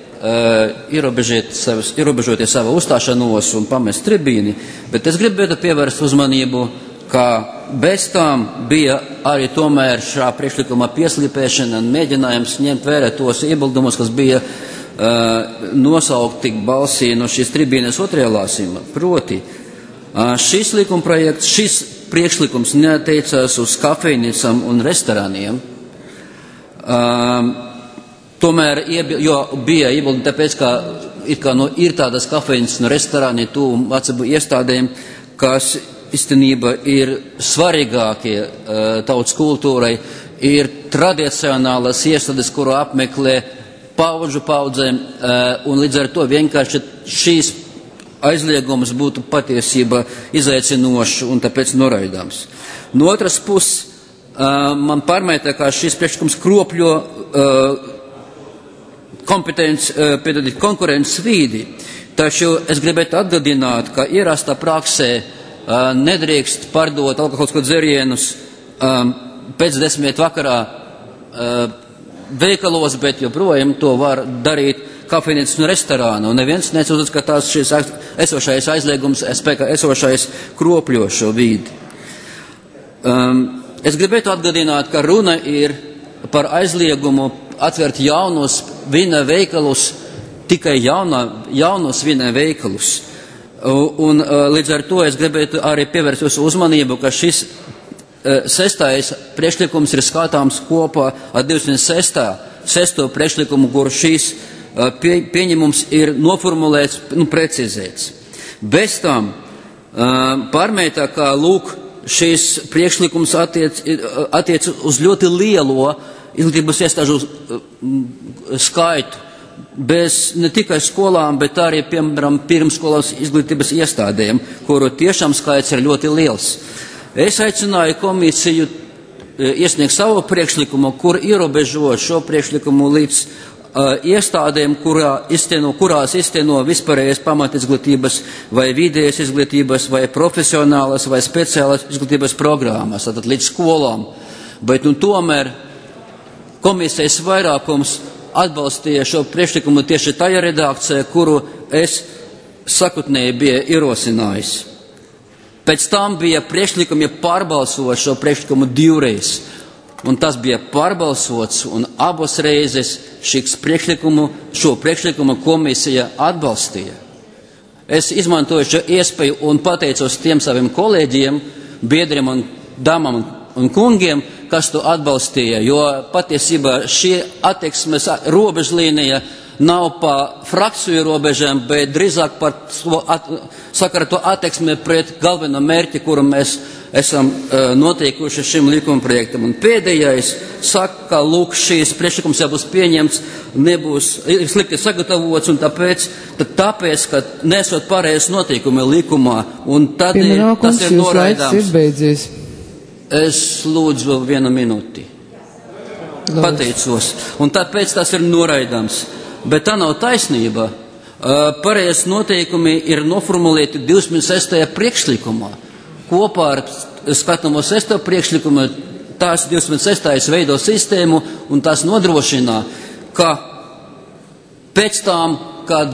ierobežoties savu uzstāšanos un pamest tribīni, bet es gribētu pievērst uzmanību, ka bez tām bija arī tomēr šā priekšlikuma pieslīpēšana un mēģinājums ņemt vērā tos iebildumus, kas bija nosaukti balsī no šīs tribīnes otrajā lasījumā. Proti, šis likumprojekts, šis priekšlikums neattiecās uz kafejnīcām un restorāniem. Tomēr, jo bija iebildumi tāpēc, ka ir tādas kafejnīcas un restorāni tuvu mācību iestādēm, kas īstenībā ir svarīgākie tautas kultūrai, ir tradicionālas iestādes, kuru apmeklē paudžu paudzēm, un līdz ar to vienkārši šīs aizliegums būtu patiesībā izaicinošs un tāpēc noraidāms. No otras puses, man pārmētā, ka šis priekšlikums kropļo konkurences vīdi, taču es gribētu atgādināt, ka ierastā praksē nedrīkst pārdot alkoholisko dzērienus pēc 10 vakarā veikalos, bet joprojām to var darīt kafejnīcas un restorānu. Un neviens neuzskata, ka tās šis esošais aizliegums, spēkā esošais kropļo šo vidi. Es gribētu atgādināt, ka runa ir par aizliegumu atvērt jaunus vīna veikalus tikai jaunos vienai veikalus. Un līdz ar to es gribētu arī pievērst jūsu uzmanību, ka šis 6. priekšlikums ir skatāms kopā ar 206. priekšlikumu, kur šīs pieņemums ir noformulēts, precizēts. Bez tam pārmētā, kā lūk, šīs priekšlikums attiec uz ļoti lielo izglītības iestāžu skaitu, bez ne tikai skolām, bet arī, piemēram, pirmskolās izglītības iestādēm, kuru tiešām skaits ir ļoti liels. Es aicināju komisiju iesniegt savu priekšlikumu, kur ierobežot šo priekšlikumu līdz iestādēm, kurās izteno vispārējais pamatizglītības vai vidējas izglītības vai profesionālas vai speciālas izglītības programmas, tātad līdz skolām. Bet tomēr komisijas vairākums atbalstīja šo priekšlikumu tieši tajā redakcijā, kuru es sakotnēji bija ierosinājis. Pēc tam bija priekšlikumi pārbalsot šo priekšlikumu 2 reizes. Un tas bija pārbalsots, un abas reizes šo priekšlikumu komisija atbalstīja. Es izmantoju šo iespēju un pateicos tiem saviem kolēģiem, biedriem un dāmām un kungiem, kas to atbalstīja, jo patiesībā šī attieksmes robežlīnija nav pa frakciju robežām, bet drīzāk par sakara to attieksmi pret galveno mērķi, kuru mēs esam noteikuši šim likuma projektam. Un pēdējais saka, ka lūk, šīs priekšlikums jau būs pieņemts, nebūs slikti sagatavots, un tāpēc, ka nesot pārējais noteikumi likumā, un tad tas ir noraidāms. Es lūdzu 1 minūti. Pateicos. Un tāpēc tas ir noraidāms. Bet tā nav taisnība. Pareizi noteikumi ir noformulēti 26. priekšlikumā. Kopā ar skatāmo 6. priekšlikumu tās 26. veido sistēmu un tās nodrošina, ka pēc tam, kad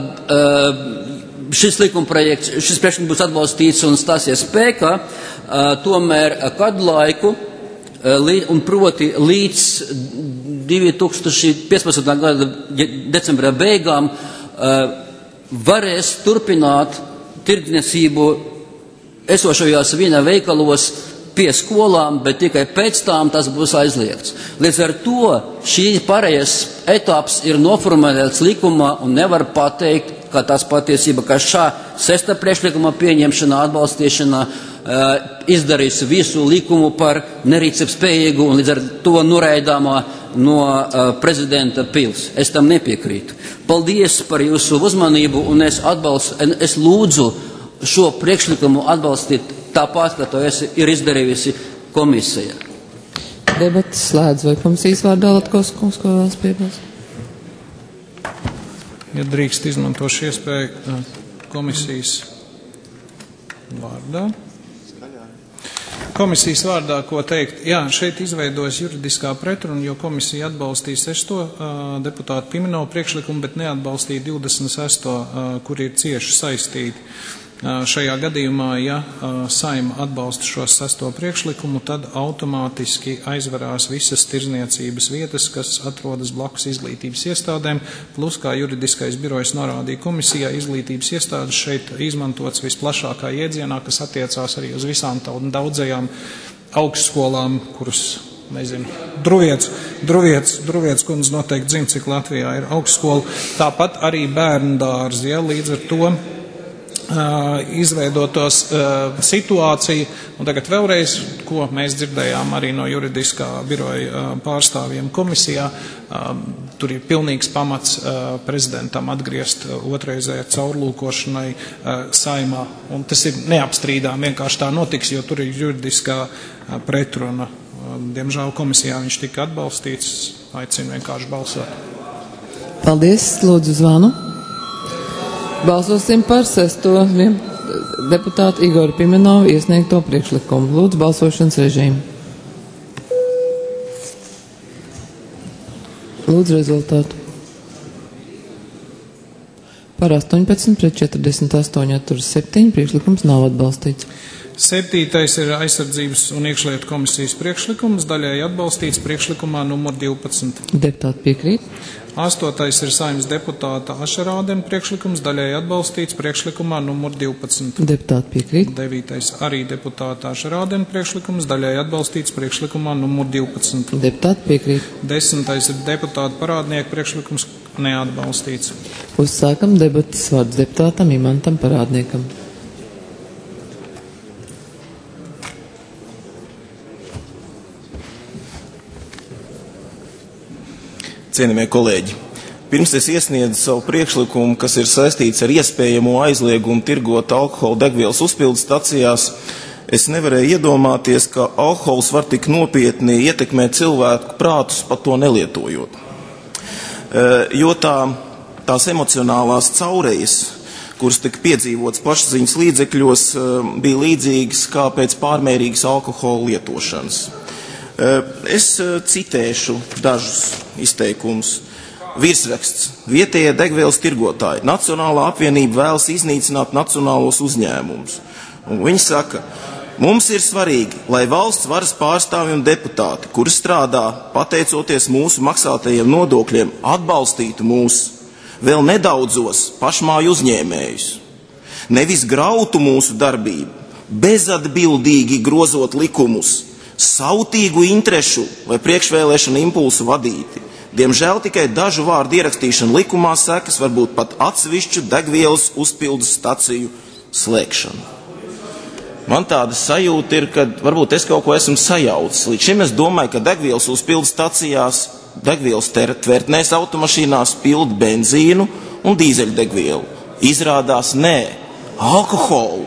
šis priekšlikums būs atbalstīts un stāsies spēkā, tomēr kādu laiku, un proti līdz 2015. gada decembra beigām, varēs turpināt tirdzniecību esošajos viena veikalos pie skolām, bet tikai pēc tam tas būs aizliegts. Līdz ar to šī pārējais etaps ir noformulēts likumā un nevar pateikt, ka tas patiesība, ka šā 6. priekšlikuma pieņemšana, atbalstīšana izdarīs visu likumu par nerīcības spējīgu un līdz ar to noraidāmā no prezidenta pils. Es tam nepiekrītu. Paldies par jūsu uzmanību un es lūdzu šo priekšlikumu atbalstīt tāpat, ka to ir izdarījusi komisija. Debates slēdz, vai komisijas vārdā Latkos kungs, ko vēlas piebilst? Ja drīkst izmantošu iespēju komisijas vārdā. Komisijas vārdā, ko teikt? Jā, šeit izveidojas juridiskā pretruna, jo komisija atbalstīja 6. deputātu Pimenovu priekšlikumu, bet neatbalstīja 26. kur ir cieši saistīti. Šajā gadījumā, ja Saeima atbalsta šo 6. priekšlikumu, tad automātiski aizvarās visas tirdzniecības vietas, kas atrodas blakus izglītības iestādēm, plus, kā juridiskais birojs norādīja komisijā, izglītības iestādes šeit izmantots visplašākā iedzienā, kas attiecās arī uz visām daudzajām augstskolām, kuras, nezinu, Druvietis kundze noteikti zina, cik Latvijā ir augstskola, tāpat arī bērndārzi, ja, līdz ar to izveidotos situāciju, un tagad vēlreiz, ko mēs dzirdējām arī no juridiskā biroja pārstāvjiem komisijā, tur ir pilnīgs pamats prezidentam atgriezt otrreizējai caurlūkošanai Saeimā, un tas ir neapstrīdām, vienkārši tā notiks, jo tur ir juridiskā pretruna. Diemžēl komisijā viņš tika atbalstīts, aicinu vienkārši balsot. Paldies, lūdzu zvanu. Balsosim par 6. deputātu Igoru Pimenovu iesniegto priekšlikumu. Lūdzu, balsošanas režīmu. Lūdzu, rezultātu. Par 18 pret 48 atturas 7 priekšlikums nav atbalstīts. 7. ir aizsardzības un iekšlietu komisijas priekšlikums, daļēji atbalstīts priekšlikumā numur 12. Deputāti piekrīt. 8. ir Saeimas deputāta Ašerādena priekšlikums, daļēji atbalstīts priekšlikumā numur 12. Deputāti piekrīt. 9. arī deputāta Ašerādena priekšlikums, daļēji atbalstīts priekšlikumā numur 12. Deputāti piekrīt. 10. ir deputāta Parādnieka priekšlikums, neatbalstīts. Uzsākam debatas, vārds deputātam Imantam Parādniekam. Cienījamie kolēģi, pirms es iesniedzu savu priekšlikumu, kas ir saistīts ar iespējamo aizliegumu tirgot alkohola degvielas uzpildes stacijās, es nevarēju iedomāties, ka alkohols var tik nopietni ietekmēt cilvēku prātus, pat to nelietojot. Jo tās emocionālās caurejas, kuras tika piedzīvotas plašsaziņas līdzekļos, bija līdzīgas kā pēc pārmērīgas alkohola lietošanas. Es citēšu dažus izteikumus. Virsraksts. Vietējie degvielas tirgotāji. Nacionālā apvienība vēlas iznīcināt nacionālos uzņēmumus. Un viņi saka, mums ir svarīgi, lai valsts varas pārstāvji un deputāti, kuri strādā pateicoties mūsu maksātajiem nodokļiem, atbalstītu mūsu vēl nedaudzos pašmāju uzņēmējus. Nevis grautu mūsu darbību, bezatbildīgi grozot likumus, sautīgu interešu vai priekšvēlēšanu impulsu vadīti. Diemžēl tikai dažu vārdu ierakstīšana likumā sekas varbūt pat atsevišķu degvielas uzpildes staciju slēgšanu. Man tāda sajūta ir, ka varbūt es kaut ko esmu sajaucis. Līdz šim es domāju, ka degvielas uzpildes stacijās, degvielas tvertnēs automašīnās pild benzīnu un dīzeļdegvielu. Izrādās nē, alkoholu.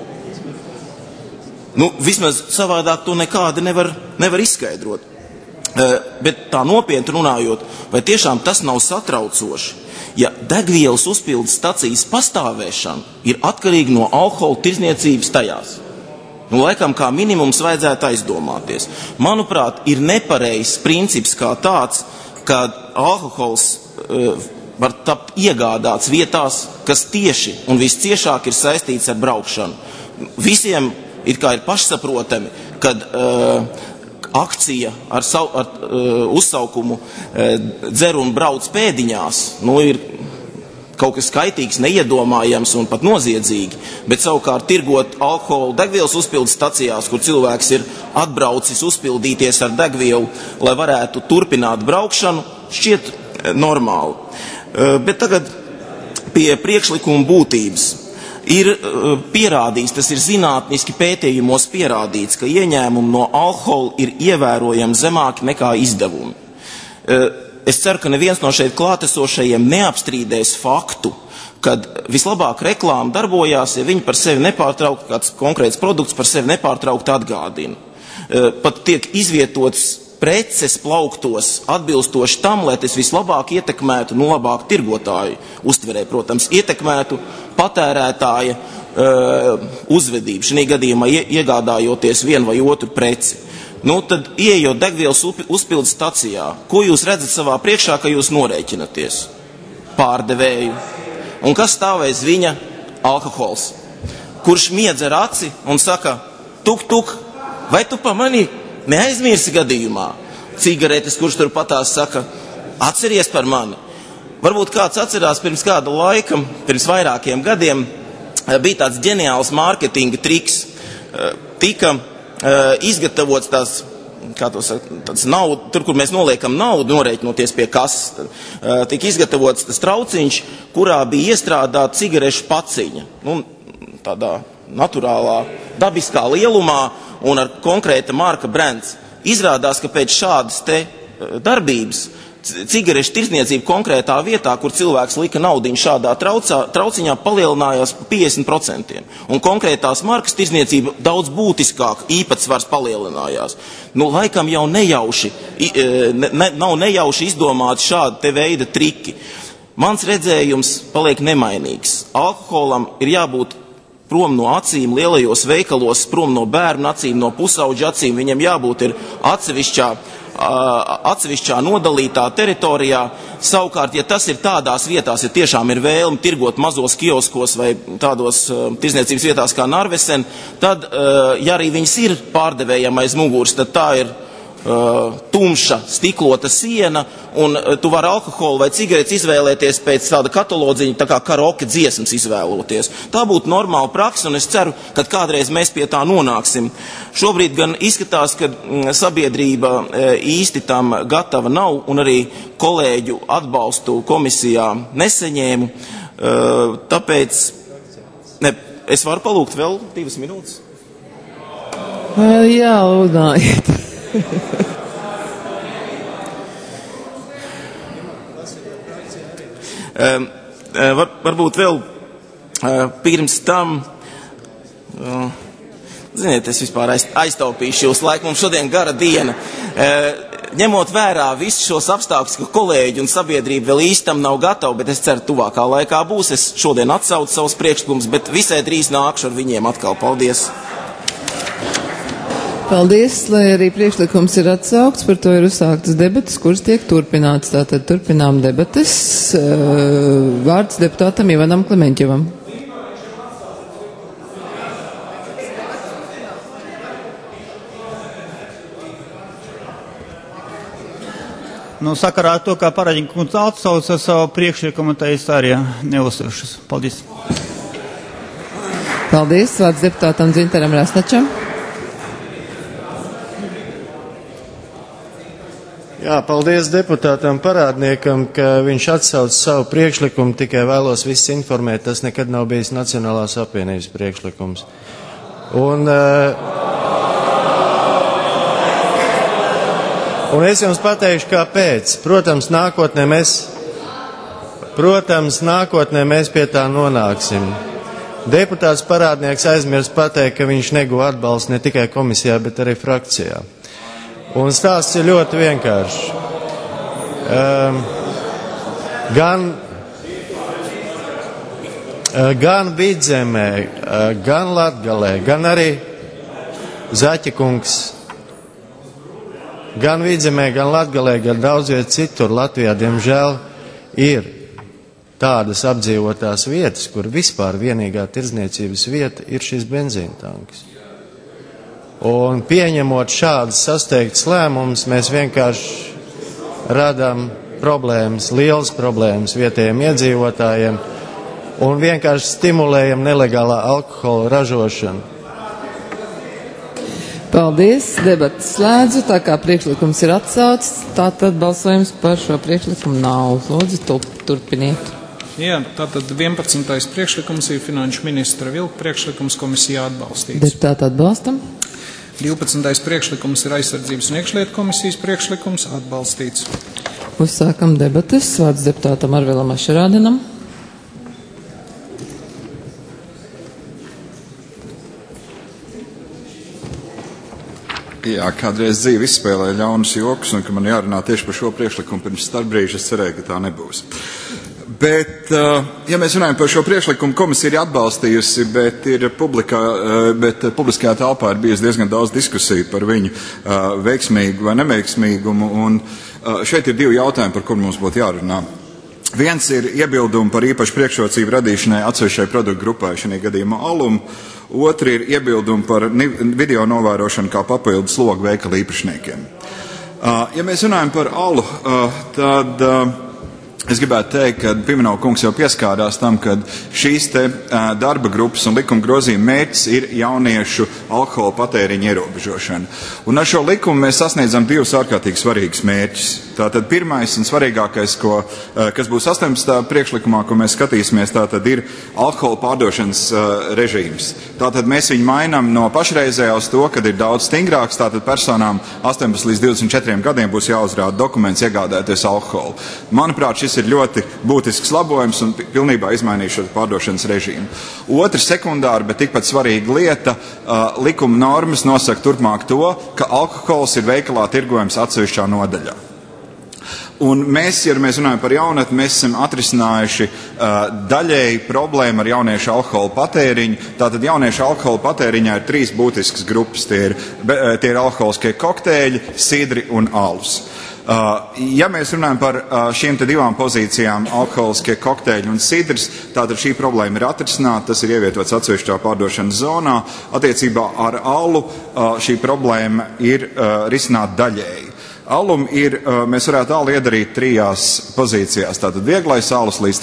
Vismaz savādāk to nekādi nevar izskaidrot. Bet tā nopietni runājot, vai tiešām tas nav satraucoši, ja degvielas uzpildes stacijas pastāvēšana ir atkarīga no alkohola tirdzniecības tajās? Laikam kā minimums vajadzētu aizdomāties. Manuprāt, ir nepareizs princips kā tāds, ka alkohols var tapt iegādāts vietās, kas tieši un visciešāk ir saistīts ar braukšanu. Visiem it kā ir pašsaprotami, kad akcija ar uzsaukumu dzer un brauc pēdiņās, ir kaut kas kaitīgs, neiedomājams un pat noziedzīgi, bet savukārt tirgot alkoholu degvielas uzpildes stacijās, kur cilvēks ir atbraucis uzpildīties ar degvielu, lai varētu turpināt braukšanu, šķiet normāli. Bet tagad pie priekšlikuma būtības. Ir pierādīts, tas ir zinātniski pētījumos pierādīts, ka ieņēmumi no alkohola ir ievērojami zemāki nekā izdevumi. Es ceru, ka neviens no šeit klātesošajiem neapstrīdēs faktu, kad vislabāk reklāma darbojās, ja viņi par sevi nepārtraukti, kāds konkrēts produkts par sevi nepārtraukti atgādina. Pat tiek izvietots preces plauktos atbilstoši tam, lai tas vislabāk ietekmētu, labāk tirgotāju uztverē, protams, ietekmētu patērētāja uzvedību, šī gadījumā iegādājoties vienu vai otru preci. Tad ieejot degvielas uzpildes stacijā, ko jūs redzat savā priekšā, ka jūs norēķinaties? Pārdevēju. Un kas stāv aiz viņa? Alkohols. Kurš miedz ar aci un saka, tuk, vai tu pa mani neaizmirsi gadījumā? Cigaretes, kurš tur patās saka, atceries par mani. Varbūt kāds atcerās pirms kāda laika, pirms vairākiem gadiem, bija tāds ģeniāls mārketinga triks. Tika izgatavots tāds nauda, tur, kur mēs noliekam naudu, norēķinoties pie kases, tika izgatavots tas trauciņš, kurā bija iestrādāta cigarešu paciņa. Tādā naturālā, dabiskā lielumā un ar konkrēta marka brands. Izrādās, ka pēc šādas te darbības cigarešu tirdzniecība konkrētā vietā, kur cilvēks lika naudiņu šādā trauciņā, palielinājās par 50%. Un konkrētās markas tirdzniecība daudz būtiskāk īpatsvars palielinājās. Laikam jau nejauši, nav nejauši izdomāti šādi te veida triki. Mans redzējums paliek nemainīgs. Alkoholam ir jābūt prom no acīm lielajos veikalos, prom no bērnu acīm, no pusauģa acīm. Viņam jābūt ir atsevišķā atsevišķā nodalītā teritorijā. Savukārt, ja tas ir tādās vietās, ja tiešām ir vēlme tirgot mazos kioskos vai tādos tirdzniecības vietās kā Narvesen, tad, ja arī viņas ir pārdevējama aiz muguras, tad tā ir tumša stiklota siena, un tu vari alkoholu vai cigaretes izvēlēties pēc tāda katalodziņa, tā kā karaoke dziesmas izvēloties. Tā būtu normāla praksa, un es ceru, ka kādreiz mēs pie tā nonāksim. Šobrīd gan izskatās, ka sabiedrība īsti tam gatava nav, un arī kolēģu atbalstu komisijā nesaņēmu. Tāpēc es varu palūgt vēl 2 minūtes? Jā, lūdājiet. Varbūt vēl pirms tam, ziniet, es vispār aiztaupīšu jūs laiku, mums šodien gara diena. Ņemot vērā visus šos apstākļus, ka kolēģi un sabiedrība vēl īstam nav gatavi, bet es ceru, tuvākā laikā būs. Es šodien atsaucu savus priekšlikumus, bet visai drīz nākšu ar viņiem atkal. Paldies! Paldies, lai arī priekšlikums ir atsaukts, par to ir uzsāktas debatas, kuras tiek turpinātas. Tātad turpinām debatas. Vārds deputātam Ivanam Klemenķevam. Sakarā ar to, kā Paraģina kungs atsauca savu priekšlikumu, tā es arī neuzsveršos. Paldies. Paldies, vārds deputātam Dzintaram Rasnačam. Jā, paldies deputātam Parādniekam, ka viņš atsauc savu priekšlikumu, tikai vēlos visus informēt, tas nekad nav bijis Nacionālās apvienības priekšlikums. Un es jums pateikšu, kāpēc. Protams, nākotnē mēs pie tā nonāksim. Deputāts Parādnieks aizmirst pateikt, ka viņš neguva atbalstu ne tikai komisijā, bet arī frakcijā. Un stāsts ir ļoti vienkāršs. Gan Vidzemē, gan Latgalē, gan arī Zaķekungs, gan Vidzemē, gan Latgalē, gan daudz viet citur Latvijā, diemžēl, ir tādas apdzīvotās vietas, kur vispār vienīgā tirdzniecības vieta ir šis benzīntanks. Un pieņemot šādas sasteigtas lēmumus, mēs vienkārši radām problēmas, lielas problēmas vietējiem iedzīvotājiem un vienkārši stimulējam nelegālā alkohola ražošanu. Paldies, debatas slēdzu, tā kā priekšlikums ir atsaucis, tātad balsojums par šo priekšlikumu nav. Lūdzu, turpiniet. Jā, tātad 11. priekšlikums ir finanšu ministra Vilka priekšlikums, komisijā atbalstīts. Deputāti atbalstam. 12. priekšlikums ir aizsardzības un iekšlietu komisijas priekšlikums, atbalstīts. Uzsākam debates. Vārds deputātam Arvilam Ašerādinam. Jā, kādreiz dzīve izspēlēja ļaunus jokus, un ka man jārunā tieši par šo priekšlikumu pirms starpbrīža, es cerēju, ka tā nebūs. Bet, ja mēs runājam par šo priekšlikumu, komisija ir atbalstījusi, bet publiskajā telpā ir bijusi diezgan daudz diskusiju par viņu veiksmīgu vai neveiksmīgumu, un šeit ir 2 jautājumi, par kur mums būtu jārunā. Viens ir iebildumi par īpašu priekšrocību radīšanai atsevišķai produktu grupai, šajā gadījumā alumu. Otri ir iebildumi par video novērošanu kā papildu slogu veikalu īpašniekiem. Ja mēs runājam par alu, tad es gribētu teikt, ka Pimenova kungs jau pieskārās tam, ka šīs te darba grupas un likuma grozījuma mērķis ir jauniešu alkohola patēriņa ierobežošana. Un ar šo likumu mēs sasniedzam 2 ārkārtīgi svarīgus mērķus. Tātad pirmais un svarīgākais, kas būs 18. priekšlikumā, ko mēs skatīsimies, tātad ir alkohola pārdošanas režīms. Tātad mēs viņu mainām no pašreizējā uz to, kad ir daudz stingrāks, tātad personām 18 līdz 24 gadiem būs jāuzrāda dokuments iegādāties alkoholu. Manuprāt, šis ir ļoti būtisks labojums un pilnībā izmainīs šo pārdošanas režīmu. Otra sekundāra, bet tikpat svarīga lieta, likuma normas nosaka turpmāk to, ka alkohols ir veikalā tirgojams atsevišķā nodaļā. Un mēs runājam par jaunatni, mēs esam atrisinājuši daļēji problēmu ar jauniešu alkohola patēriņu. Tātad jauniešu alkohola patēriņā ir 3 būtiskas grupas. Tie ir alkoholiskie kokteļi, sidri un alus. Ja mēs runājam par šīm te 2 pozīcijām, alkoholiskie kokteļi un sidrs, tātad šī problēma ir atrisināta, tas ir ievietots atsevišķā pārdošanas zonā. Attiecībā ar alu šī problēma ir risināta daļēji. Alum mēs varētu alu iedarīt 3 pozīcijās. Tātad vieglais alus līdz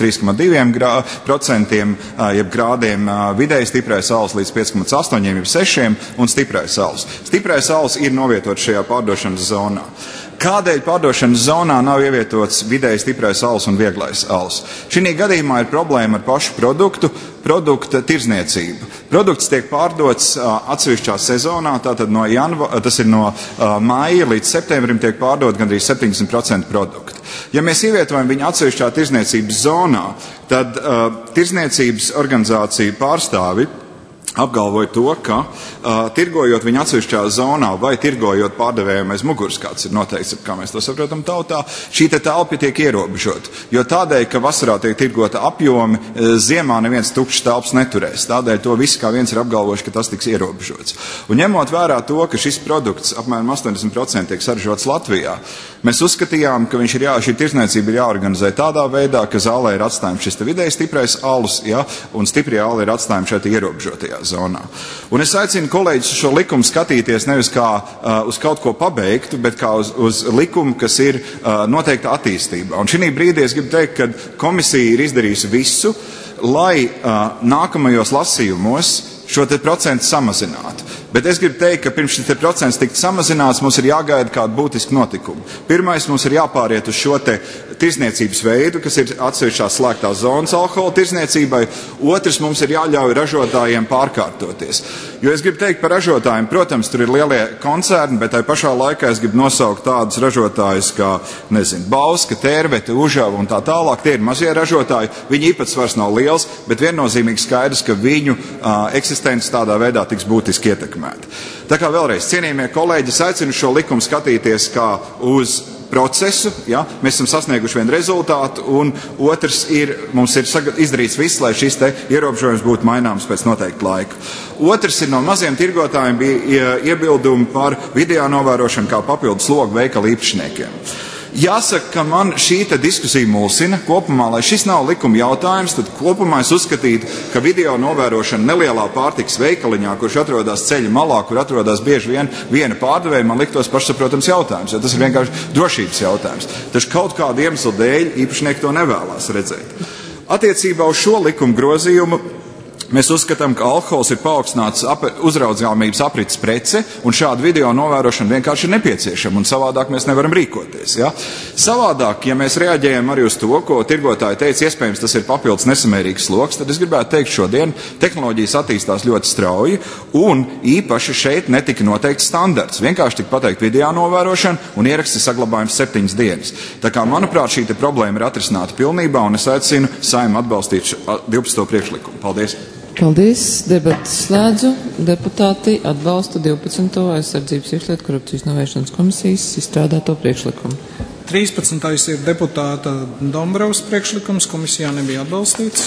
3,2%, jeb grādiem, vidēji stiprais alus līdz 5,8, jeb 6 un stiprais alus. Stiprais alus ir novietots šajā pārdošanas zonā. Kādēļ pārdošanas zonā nav ievietots vidēji stiprais alus un vieglais alus? Šī gadījumā ir problēma ar pašu produkta tirzniecību. Produkts tiek pārdots atsevišķā sezonā, tātad tas ir no māja līdz septembrim tiek pārdot gandrīz 70% produktu. Ja mēs ievietojam viņu atsevišķā tirzniecības zonā, tad tirzniecības organizāciju pārstāvi apgalvoja to, ka tirgojot viņu atsevišķā zonā vai tirgojot pārdevējiem aiz muguras, kāds ir noteikts, kā mēs to saprotam tautā, šī telpa tiek ierobežota. Jo tādēļ, ka vasarā tiek tirgota apjomi, ziemā neviens tukšs telpas neturēs. Tādēļ to visi kā viens ir apgalvojuši, ka tas tiks ierobežots. Un ņemot vērā to, ka šis produkts apmēram 80% tiek saražots Latvijā, mēs uzskatījām, ka šī tirzniecība ir jāorganizē tādā veidā, ka zālē ir atstājums šis vidēji stiprais alus, un stiprie ali ir atstājumi šeit ierobežotajā zonā. Un es aicinu kolēģis šo likumu skatīties nevis kā uz kaut ko pabeigtu, bet kā uz likumu, kas ir noteikta attīstībā. Un šī brīdī es gribu teikt, ka komisija ir izdarījusi visu, lai nākamajos lasījumos šo procentu samazinātu. Bet es gribu teikt, ka pirms šis procents tikt samazināts, mums ir jāgaida kādu būtisku notikumu. Pirmais, mums ir jāpāriet uz šo tirzniecības veidu, kas ir atsevišķās slēgtās zonas alkohola tirzniecībai. Otrs, mums ir jāļauj ražotājiem pārkārtoties. Jo es gribu teikt par ražotājiem, protams, tur ir lielie koncerni, bet tai pašā laikā es gribu nosaukt tādus ražotājus kā, Bauska, Tērvete, Užava un tā tālāk. Tie ir mazie ražotāji, viņu īpatsvars nav liels, bet viennozīmīgi skaidrs, ka viņu eksistence tādā veidā tiks būtiski ietekmēta. Tā kā vēlreiz, cienījamie kolēģi, es aicinu šo likumu skatīties kā uz procesu, mēs esam sasnieguši vienu rezultātu, un otrs mums ir izdarīts viss, lai šis ierobežojums būtu maināms pēc noteikta laika. Otrs ir no maziem tirgotājiem bija iebildumi par video novērošanu kā papildus slogu veikalu īpašniekiem. Jāsaka, ka man šī diskusija mulsina kopumā, lai šis nav likuma jautājums, tad kopumā es uzskatītu, ka video novērošana nelielā pārtikas veikaliņā, kurš atrodas ceļa malā, kur atrodas bieži vien viena pārdevēja, man liktos pašsaprotams jautājums, jo tas ir vienkārši drošības jautājums. Taču kaut kādu iemeslu dēļ īpašnieki to nevēlās redzēt. Attiecībā uz šo likuma grozījumu mēs uzskatām, ka alkohols ir paaugstināts uzraudzāmības aprits prece, un šāda video novērošana vienkārši ir nepieciešama, un savādāk mēs nevaram rīkoties. Savādāk, ja mēs reaģējam arī uz to, ko tirgotāji teica, iespējams tas ir papildus nesamērīgs sloks, tad es gribētu teikt, šodien tehnoloģijas attīstās ļoti strauji, un īpaši šeit netika noteikts standarts. Vienkārši tika pateikt video novērošana, un ieraksti saglabājums 7 dienas. Tā kā, manuprāt, šī problēma ir atrisināta pilnībā, un es aicinu Saeimu atbalstīt 12. priekšlikumu. Paldies! Paldies. Debatas slēdzu. Deputāti atbalsta 12. aizsardzības iekšlietu korupcijas novēršanas komisijas izstrādāto priekšlikumu. 13. ir deputāta Dombrovas priekšlikums, komisijā nebija atbalstīts.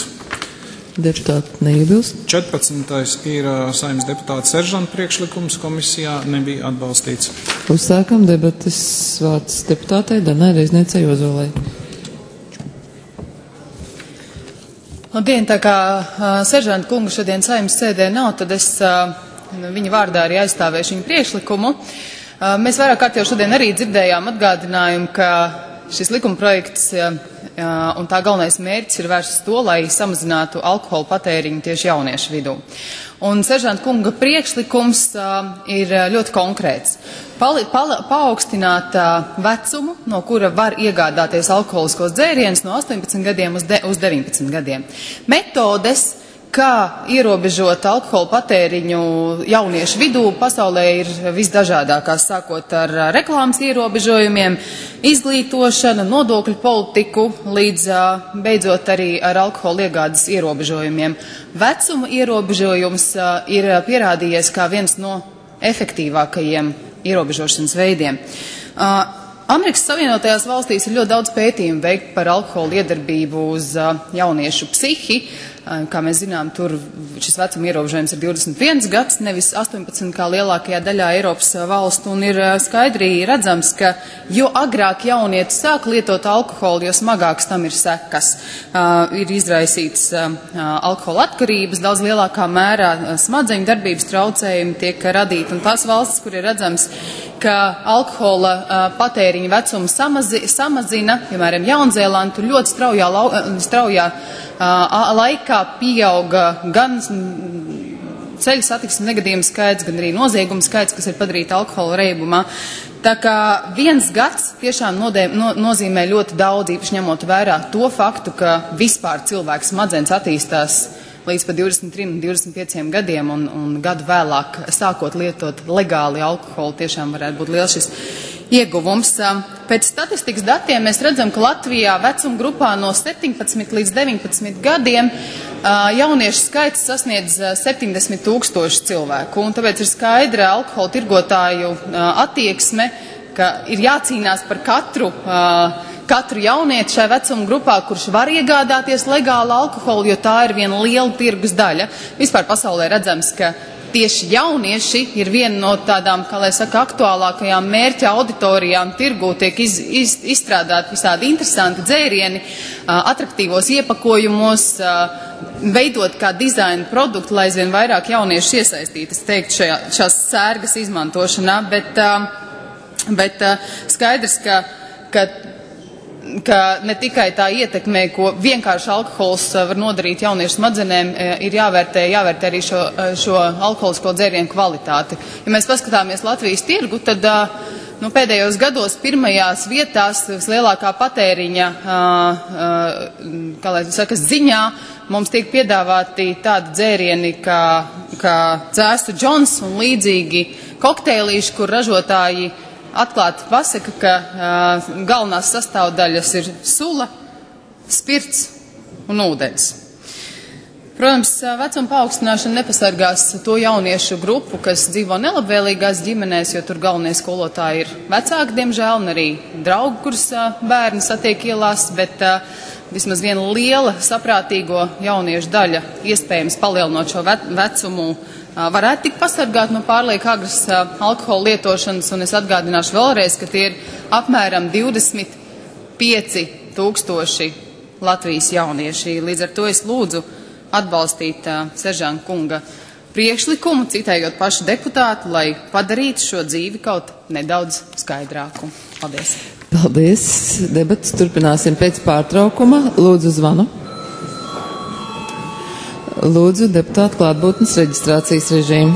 Deputāti neiebilst. 14. ir Saeimas deputāta Seržanta priekšlikums, komisijā nebija atbalstīts. Uzsākam debatas. Vārds deputātei Danai Reizniecei Ozolai. Labdien, tā kā Seržanta kunga šodien Saeimas sēdē nav, tad es viņa vārdā arī aizstāvēšu viņa priekšlikumu. Mēs vairāk kārt jau šodien arī dzirdējām atgādinājumu, ka šis likumprojekts un tā galvenais mērķis ir vērsts to, lai samazinātu alkohola patēriņu tieši jauniešu vidū. Un Seržanta kunga priekšlikums ir ļoti konkrēts. Paaugstināt vecumu, no kura var iegādāties alkoholiskos dzērienus no 18 gadiem uz 19 gadiem. Metodes, kā ierobežot alkohola patēriņu jauniešu vidū, pasaulē ir visdažādākās, sākot ar reklāmas ierobežojumiem, izglītošanu, nodokļu politiku, līdz beidzot arī ar alkohola iegādes ierobežojumiem. Vecuma ierobežojums ir pierādījies kā viens no efektīvākajiem ierobežošanas veidiem. Amerikas Savienotajās valstīs ir ļoti daudz pētījumu veikt par alkohola iedarbību uz jauniešu psihi. Kā mēs zinām, tur šis vecuma ierobežojums ir 21 gads, nevis 18 kā lielākajā daļā Eiropas valstu, un ir skaidri redzams, ka jo agrāk jaunietis sāk lietot alkoholu, jo smagāks tam ir sekas. Ir izraisīts alkohola atkarības, daudz lielākā mērā smadzeņu darbības traucējumi tiek radīti, un tās valstis, kur ir redzams, ka alkohola patēriņa vecums samazina, piemēram, Jaunzēlanda, tur ļoti straujā laikā pieauga gan ceļu satiksmes negadījumu skaits, gan arī noziegumu skaits, kas ir padarīti alkohola reibumā. Tā kā 1 gads tiešām nozīmē ļoti daudz, īpaši ņemot vērā to faktu, ka vispār cilvēks smadzenes attīstās līdz pat 23 un 25 gadiem, un gadu vēlāk sākot lietot legāli alkoholu, tiešām varētu būt liels šis ieguvums. Pēc statistikas datiem mēs redzam, ka Latvijā vecuma grupā no 17 līdz 19 gadiem jauniešu skaits sasniedz 70 000 cilvēku, un tāpēc ir skaidra alkohola tirgotāju attieksme, ka ir jācīnās par katru jaunieti šajā vecuma grupā, kurš var iegādāties legālu alkoholu, jo tā ir viena liela tirgus daļa. Vispār pasaulē redzams, ka tieši jaunieši ir viena no tādām, kā lai saka, aktuālākajām mērķa auditorijām tirgū, tiek izstrādāti visādi interesanti dzērieni, atraktīvos iepakojumos, veidot kā dizaina produktu, lai aizvien vairāk jaunieši iesaistīti, es teiktu, šās sērgas izmantošanā, bet skaidrs, ka ne tikai tā ietekmē, ko vienkārši alkohols var nodarīt jauniešu smadzenēm, ir jāvērtē arī šo alkoholisko dzērienu kvalitāti. Ja mēs paskatāmies Latvijas tirgu, tad pēdējos gados pirmajās vietās vislielākā patēriņa, kā lai saka, ziņā mums tiek piedāvāti tādi dzērieni kā dzēstu džons un līdzīgi kokteilīši, kur ražotāji atklāti pasaka, ka galvenās sastāvdaļas ir sula, spirts un ūdens. Protams, vecuma paaugstināšana nepasargās to jauniešu grupu, kas dzīvo nelabvēlīgās ģimenēs, jo tur galvenie skolotāji ir vecāki, diemžēl, un arī draugi, kurus bērni satiek ielās, bet vismaz viena liela saprātīgo jauniešu daļa, iespējams palielinot šo vecumu, varētu tikt pasargāt no pārlieku agras alkohola lietošanas, un es atgādināšu vēlreiz, ka tie ir apmēram 25 000 Latvijas jaunieši. Līdz ar to es lūdzu atbalstīt seržanta kunga priekšlikumu, citējot pašu deputātu, lai padarītu šo dzīvi kaut nedaudz skaidrāku. Paldies! Paldies! Debatas turpināsim pēc pārtraukuma. Lūdzu zvanu. Lūdzu, deputātu klātbūtnes reģistrācijas režīmu.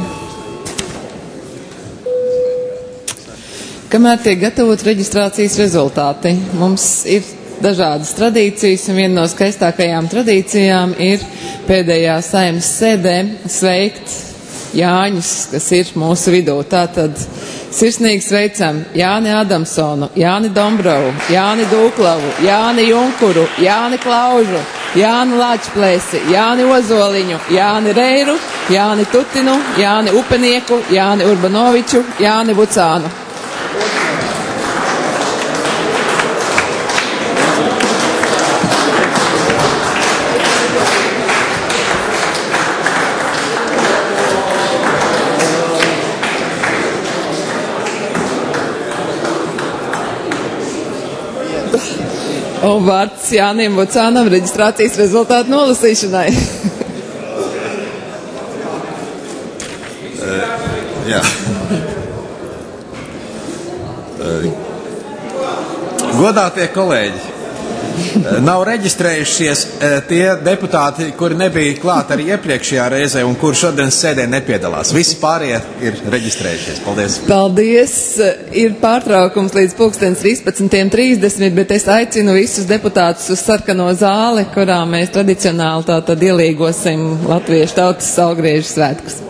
Kamēr tiek gatavot reģistrācijas rezultāti, mums ir dažādas tradīcijas, un viena no skaistākajām tradīcijām ir pēdējā Saeimas sēdē sveikt Jāņus, kas ir mūsu vidū. Tātad sirsnīgi sveicam Jāni Adamsonu, Jāni Dombrovu, Jāni Dūklavu, Jāni Junkuru, Jāni Klaužu, Jāni Lāčplēsi, Jāni Ozoliņu, Jāni Reiru, Jāni Tutinu, Jāni Upenieku, Jāni Urbanoviču, Jāni Vucānu. Un vārds Jānim Vucānam reģistrācijas rezultātu nolasīšanai. Jā. Godātie kolēģi, nav reģistrējušies tie deputāti, kuri nebija klāt arī iepriekšējā reizē un kuri šodien sēdē nepiedalās. Visi pārējie ir reģistrējušies. Paldies. Paldies. Ir pārtraukums līdz 13:30, bet es aicinu visus deputātus uz sarkano zāli, kurā mēs tradicionāli tātad ielīgosim Latviešu tautas saulgriežu svētkus.